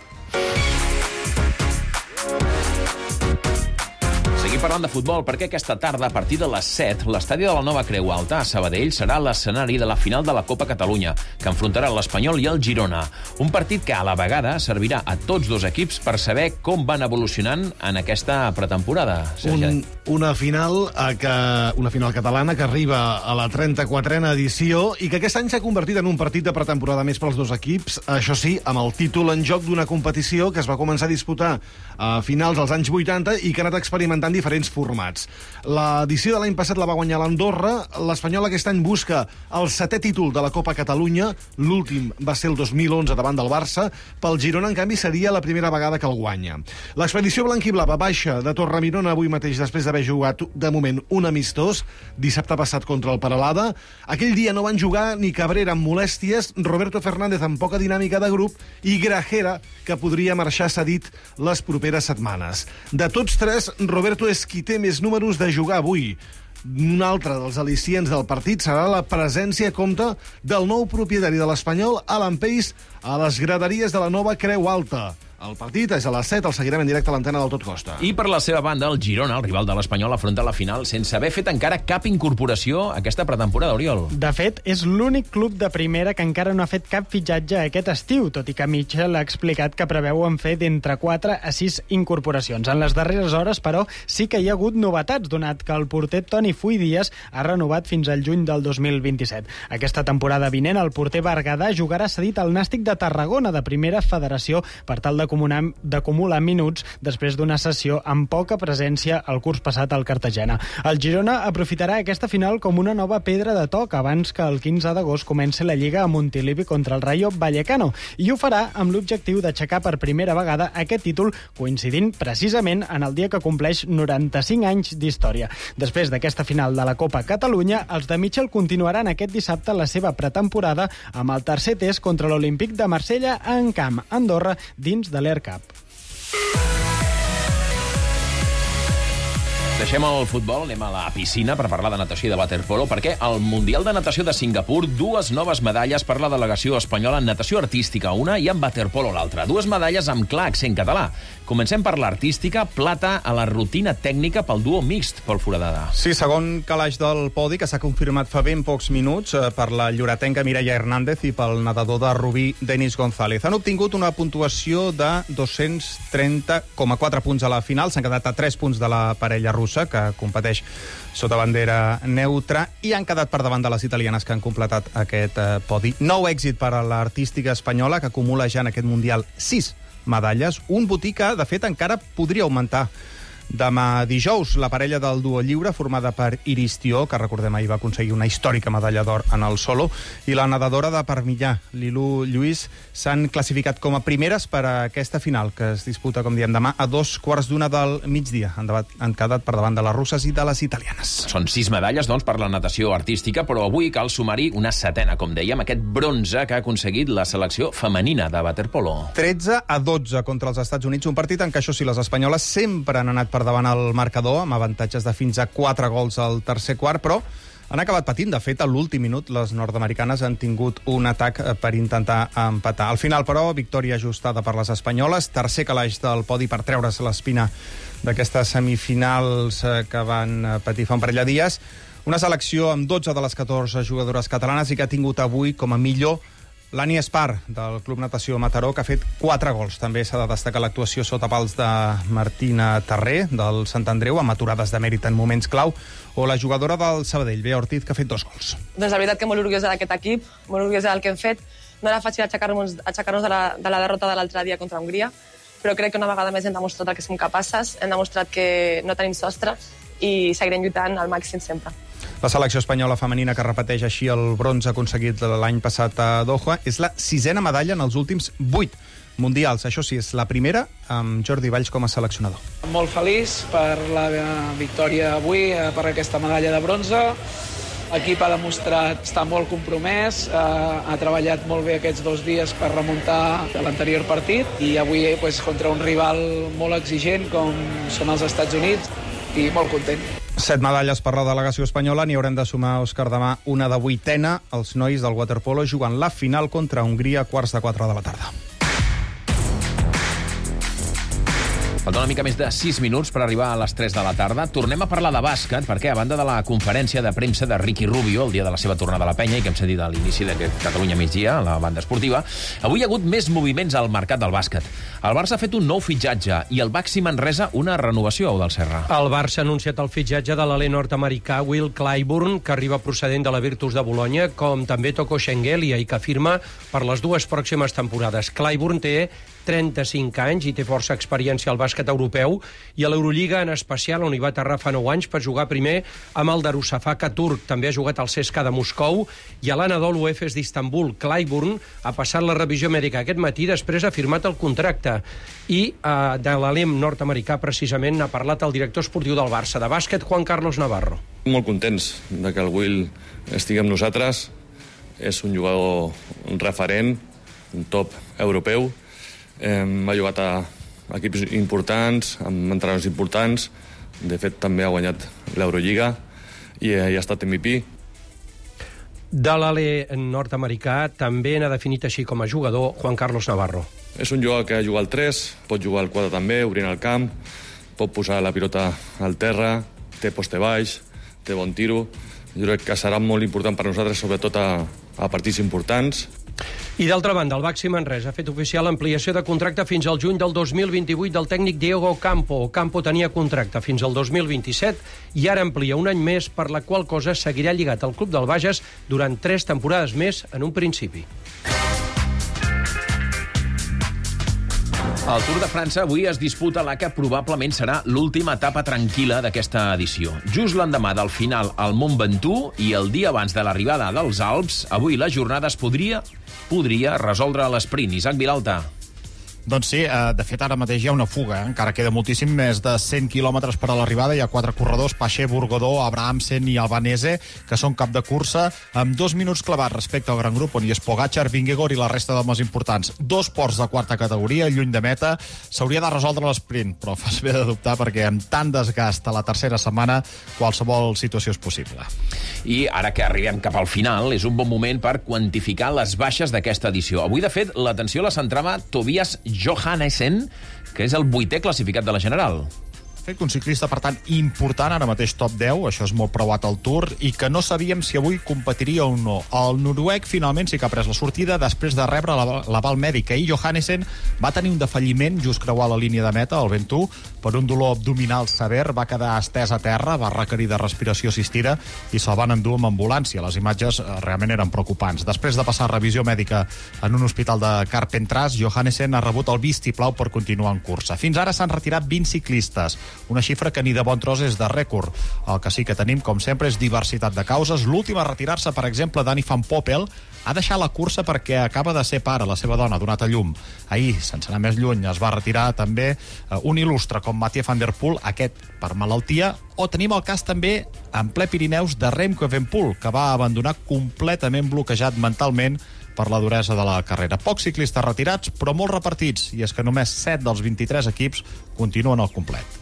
Seguim parlant de futbol, perquè aquesta tarda, a partir de les set, l'estadi de la Nova Creu Alta a Sabadell serà l'escenari de la final de la Copa Catalunya, que enfrontarà l'Espanyol i el Girona. Un partit que, a la vegada, servirà a tots dos equips per saber com van evolucionant en aquesta pretemporada. Un, una, final a que, una final catalana que arriba a la trenta-quatrena edició i que aquest any s'ha convertit en un partit de pretemporada més pels dos equips, això sí, amb el títol en joc d'una competició que es va començar a disputar a finals dels anys vuitanta i que ha anat experimentant diferents formats. L'edició de l'any passat la va guanyar l'Andorra, l'Espanyol aquest any busca el setè títol de la Copa Catalunya, l'últim va ser el dos mil onze davant del Barça, pel Girona, en canvi, seria la primera vegada que el guanya. L'expedició blanquiblava baixa de Torremirona avui mateix després d'haver jugat, de moment, un amistós, dissabte passat contra el Peralada. Aquell dia no van jugar ni Cabrera amb molèsties, Roberto Fernández amb poca dinàmica de grup i Grajera, que podria marxar cedit les properes setmanes. De tots tres, Roberto és qui té més números de jugar avui. Un altre dels al·licients del partit serà la presència a compte del nou propietari de l'Espanyol, Alan Pace, a les graderies de la Nova Creu Alta. El partit és a les set, el seguirem en directe a l'antena del Tot Costa. I per la seva banda, el Girona, el rival de l'Espanyol, afronta la final sense haver fet encara cap incorporació a aquesta pretemporada, Oriol. De fet, és l'únic club de primera que encara no ha fet cap fitxatge aquest estiu, tot i que Mitchell ha explicat que preveuen fer d'entre quatre a sis incorporacions. En les darreres hores, però, sí que hi ha hagut novetats, donat que el porter Toni Fuy Díaz ha renovat fins al juny del dos mil vint-i-set. Aquesta temporada vinent, el porter Berguedà jugarà cedit al Nàstic de Tarragona, de primera federació, per tal de d'acumular minuts després d'una sessió amb poca presència el curs passat al Cartagena. El Girona aprofitarà aquesta final com una nova pedra de toc abans que el quinze d'agost comenci la Lliga a Montilivi contra el Rayo Vallecano, i ho farà amb l'objectiu d'aixecar per primera vegada aquest títol, coincidint precisament en el dia que compleix noranta-cinc anys d'història. Després d'aquesta final de la Copa Catalunya, els de Mitchell continuaran aquest dissabte la seva pretemporada amb el tercer test contra l'Olímpic de Marsella en camp, Andorra, dins de l'Air Cup. Deixem el futbol, anem a la piscina per parlar de natació i de waterpolo, perquè al Mundial de Natació de Singapur, dues noves medalles per la delegació espanyola en natació artística, una, i en waterpolo l'altra. Dues medalles amb clar accent català. Comencem per l'artística, plata a la rutina tècnica pel duo mixt, Pol Foradada. Sí, segon calaix del podi, que s'ha confirmat fa ben pocs minuts eh, per la lloretenca Mireia Hernández i pel nedador de Rubí, Denis González. Han obtingut una puntuació de dos-cents trenta coma quatre punts a la final, s'han quedat a tres punts de la parella russa, que competeix sota bandera neutra, i han quedat per davant de les italianes que han completat aquest eh, podi. Nou èxit per a l'artística espanyola, que acumula ja en aquest Mundial sis medalles. Un botí que, de fet, encara podria augmentar. Demà dijous, la parella del duo lliure, formada per Iris Tió, que recordem ahir va aconseguir una històrica medalla d'or en el solo, i la nedadora de Permillà, Lilú Lluís, s'han classificat com a primeres per a aquesta final, que es disputa, com diem, demà a dos quarts d'una del migdia. Han, debat, han quedat per davant de les russes i de les italianes. Són sis medalles, doncs, per la natació artística, però avui cal sumar-hi una setena, com dèiem, aquest bronze que ha aconseguit la selecció femenina de waterpolo. tretze a dotze contra els Estats Units, un partit en què, això sí, les espanyoles sempre han anat per davant el marcador, amb avantatges de fins a quatre gols al tercer quart, però han acabat patint. De fet, a l'últim minut, les nord-americanes han tingut un atac per intentar empatar. Al final, però, victòria ajustada per les espanyoles, tercer calaix del podi per treure's l'espina d'aquestes semifinals que van patir fa un parell de dies. Una selecció amb dotze de les catorze jugadores catalanes i que ha tingut avui com a millor l'Ani Espar, del Club Natació Mataró, que ha fet quatre gols. També s'ha de destacar l'actuació sota pals de Martina Terré, del Sant Andreu, amb aturades de mèrit en moments clau, o la jugadora del Sabadell, Bea Ortiz, que ha fet dos gols. Doncs la veritat que molt orgullosa d'aquest equip, molt orgullosa del que hem fet. No era fàcil aixecar-nos aixecar de, la, de la derrota de l'altre dia contra Hongria, però crec que una vegada més hem demostrat que som capaces, hem demostrat que no tenim sostre i seguirem lluitant al màxim sempre. La selecció espanyola femenina, que repeteix així el bronze aconseguit l'any passat a Doha, és la sisena medalla en els últims vuit mundials. Això sí, és la primera amb Jordi Valls com a seleccionador. Molt feliç per la victòria avui, per aquesta medalla de bronze. L'equip ha demostrat estar molt compromès, eh, ha treballat molt bé aquests dos dies per remuntar l'anterior partit i avui pues, contra un rival molt exigent com són els Estats Units i molt content. Set medalles per la delegació espanyola, n'hi haurem de sumar, Òscar, demà una de vuitena. Els nois del waterpolo juguen la final contra Hongria a quarts de quatre de la tarda. Falta una mica més de sis minuts per arribar a les tres de la tarda. Tornem a parlar de bàsquet, perquè a banda de la conferència de premsa de Ricky Rubio, el dia de la seva tornada a la penya, i que hem sentit a l'inici d'aquest Catalunya migdia, a la banda esportiva, avui hi ha hagut més moviments al mercat del bàsquet. El Barça ha fet un nou fitxatge i el Baxi Manresa una renovació del Serra. El Barça ha anunciat el fitxatge de l'alè nord-americà Will Clyburn, que arriba procedent de la Virtus de Bolonya, com també Toko Shengelia, i que firma per les dues pròximes temporades. Clyburn té trenta-cinc anys i té força experiència al bàsquet europeu i a l'Eurolliga en especial, on hi va aterrar fa nou anys per jugar primer amb el Darussafaka turc. També ha jugat al C S K A de Moscou i a l'Anadolu Efes d'Istanbul. Clyburn ha passat la revisió mèdica aquest matí, després ha firmat el contracte. I eh, de l'alem nord-americà, precisament, n'ha parlat el director esportiu del Barça de bàsquet, Juan Carlos Navarro. Molt contents de que el Will estigui amb nosaltres. És un jugador referent, un top europeu. Eh, ha jugat a equips importants, amb entrenadors importants. De fet, també ha guanyat l'Eurolliga i, eh, i ha estat M V P. De l'alè nord-americà també n'ha definit així com a jugador Juan Carlos Navarro. És un jugador que ha jugat al tres, pot jugar al quatre també, obrint el camp, pot posar la pilota al terra, té poste baix, té bon tiro. Jo crec que serà molt important per nosaltres, sobretot a, a partits importants. I d'altra banda, el Baxi Manresa ha fet oficial l'ampliació de contracte fins al juny del dos mil vint-i-vuit del tècnic Diego Campo. Campo tenia contracte fins al dos mil vint-i-set i ara amplia un any més, per la qual cosa seguirà lligat al club del Bages durant tres temporades més en un principi. Al Tour de França avui es disputa la que probablement serà l'última etapa tranquil·la d'aquesta edició. Just l'endemà del final al Mont Ventoux i el dia abans de l'arribada dels Alps, avui la jornada es podria, podria resoldre a l'esprint. Isaac Vilalta. Doncs sí, eh, de fet ara mateix hi ha una fuga, eh? Encara queda moltíssim, més de cent quilòmetres per a l'arribada. Hi ha quatre corredors, Paché, Burgodó, Abrahamsen i Albanese, que són cap de cursa, amb dos minuts clavats respecte al gran grup, on hi és Pogacar, Vingegaard i la resta d'homes importants. Dos ports de quarta categoria, lluny de meta, s'hauria de resoldre l'esprint, però fas bé de dubtar perquè amb tant desgast a la tercera setmana qualsevol situació és possible. I ara que arribem cap al final, és un bon moment per quantificar les baixes d'aquesta edició. Avui, de fet, l'atenció la centrava Tobias Johannesen, que és el vuitè classificat de la General. Fet un ciclista, per tant, important, ara mateix top deu, això és molt preuat al Tour, i que no sabíem si avui competiria o no. El noruec finalment sí que ha pres la sortida després de rebre l'aval mèdic. Ahir Johannesen va tenir un defalliment just creuar la línia de meta, el Ventoux, per un dolor abdominal sever, va quedar estès a terra, va requerir de respiració assistida i se'l van endur amb ambulància. Les imatges realment eren preocupants. Després de passar revisió mèdica en un hospital de Carpentras, Johannesen ha rebut el vistiplau per continuar en cursa. Fins ara s'han retirat vint ciclistes, una xifra que ni de bon tros és de rècord. El que sí que tenim, com sempre, és diversitat de causes. L'últim a retirar-se, per exemple, Dani van Poppel, ha deixat la cursa perquè acaba de ser pare, la seva dona ha donat a llum. Ahir, sense anar més lluny, es va retirar també un il·lustre com Mathieu van der Poel, aquest per malaltia, o tenim el cas també en ple Pirineus de Remco Evenepoel, que va abandonar completament bloquejat mentalment per la duresa de la carrera. Pocs ciclistes retirats, però molt repartits, i és que només set dels vint-i-tres equips continuen al complet.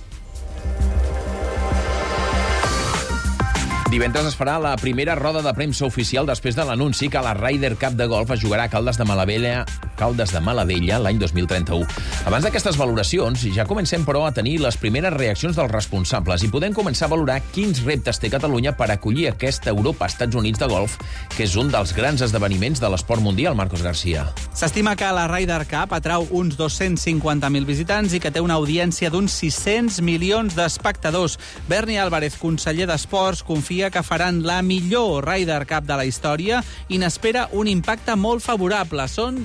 Divendres es farà la primera roda de premsa oficial després de l'anunci que la Ryder Cup de golf es jugarà a Caldes de Malavella, Caldes de Malavella l'any dos mil trenta-u. Abans d'aquestes valoracions, ja comencem, però, a tenir les primeres reaccions dels responsables i podem començar a valorar quins reptes té Catalunya per acollir aquesta Europa-Estats Units de golf, que és un dels grans esdeveniments de l'esport mundial. Marcos García. S'estima que la Ryder Cup atrau uns dos-cents cinquanta mil visitants i que té una audiència d'uns sis-cents milions d'espectadors. Berni Álvarez, conseller d'Esports, confia que faran la millor Ryder Cup de la història i n'espera un impacte molt favorable. Són declaracions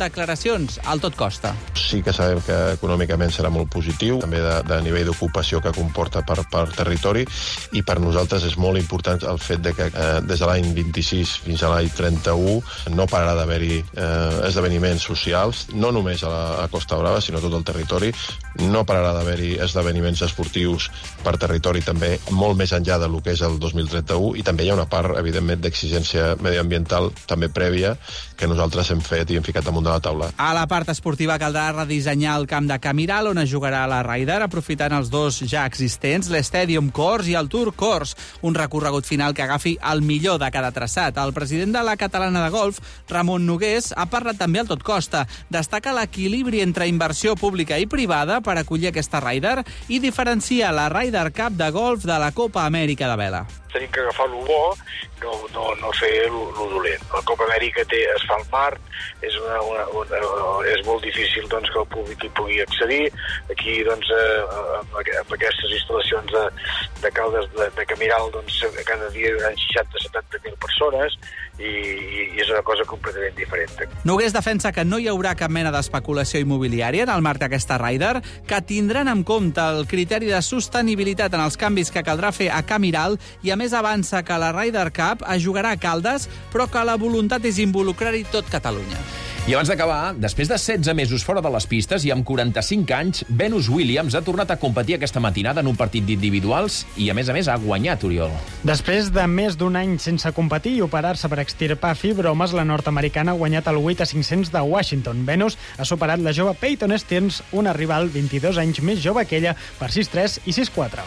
inversions al tot costa. Sí que sabem que econòmicament serà molt positiu, també de, de nivell d'ocupació que comporta per, per territori, i per nosaltres és molt important el fet de que eh, des de l'any vint-i-sis fins a l'any trenta-u no pararà d'haver-hi eh, esdeveniments socials, no només a, la, a Costa Brava, sinó a tot el territori. No pararà d'haver-hi esdeveniments esportius per territori també, molt més enllà del que és el dos mil trenta-u, i també hi ha una part, evidentment, d'exigència mediambiental també prèvia que nosaltres hem fet i hem ficat damunt de la taula. A la part esportiva caldrà redissenyar el camp de Camiral, on es jugarà la Ryder, aprofitant els dos ja existents, l'Stadium Course i el Tour Course, un recorregut final que agafi el millor de cada traçat. El president de la Catalana de Golf, Ramon Nogués, ha parlat també al tot costa. Destaca l'equilibri entre inversió pública i privada per acollir aquesta Ryder i diferencia la Ryder Cup de golf de la Copa Amèrica de vela. Tenim que agafar lo bo, no, no, no fer lo, lo dolent. La Copa Amèrica té, es fa al mar, és, una, una, una, és molt difícil doncs, que el públic hi pugui accedir. Aquí, doncs, eh, amb, amb aquestes instal·lacions de, de Caldes de, de Camiral, doncs, cada dia hi haurà seixanta a setanta mil persones i, i, i és una cosa completament diferent. Nogués defensa que no hi haurà cap mena d'especulació immobiliària en el marc d'aquesta Ryder, que tindran en compte el criteri de sostenibilitat en els canvis que caldrà fer a Camiral, i a més avança que la Ryder Cup es jugarà a Caldes, però que la voluntat és involucrar-hi tot Catalunya. I abans d'acabar, després de setze mesos fora de les pistes i amb quaranta-cinc anys, Venus Williams ha tornat a competir aquesta matinada en un partit d'individuals i, a més a més, ha guanyat, Oriol. Després de més d'un any sense competir i operar-se per extirpar fibromes, la nord-americana ha guanyat el vuit a cinc-cents de Washington. Venus ha superat la jove Peyton Stearns, una rival vint-i-dos anys més jove que ella, per sis tres i sis quatre.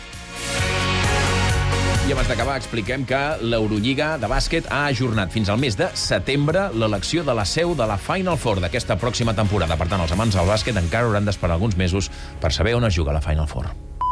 I abans d'acabar expliquem que l'Eurolliga de bàsquet ha ajornat fins al mes de setembre l'elecció de la seu de la Final Four d'aquesta pròxima temporada. Per tant, els amants del bàsquet encara hauran d'esperar alguns mesos per saber on es juga la Final Four.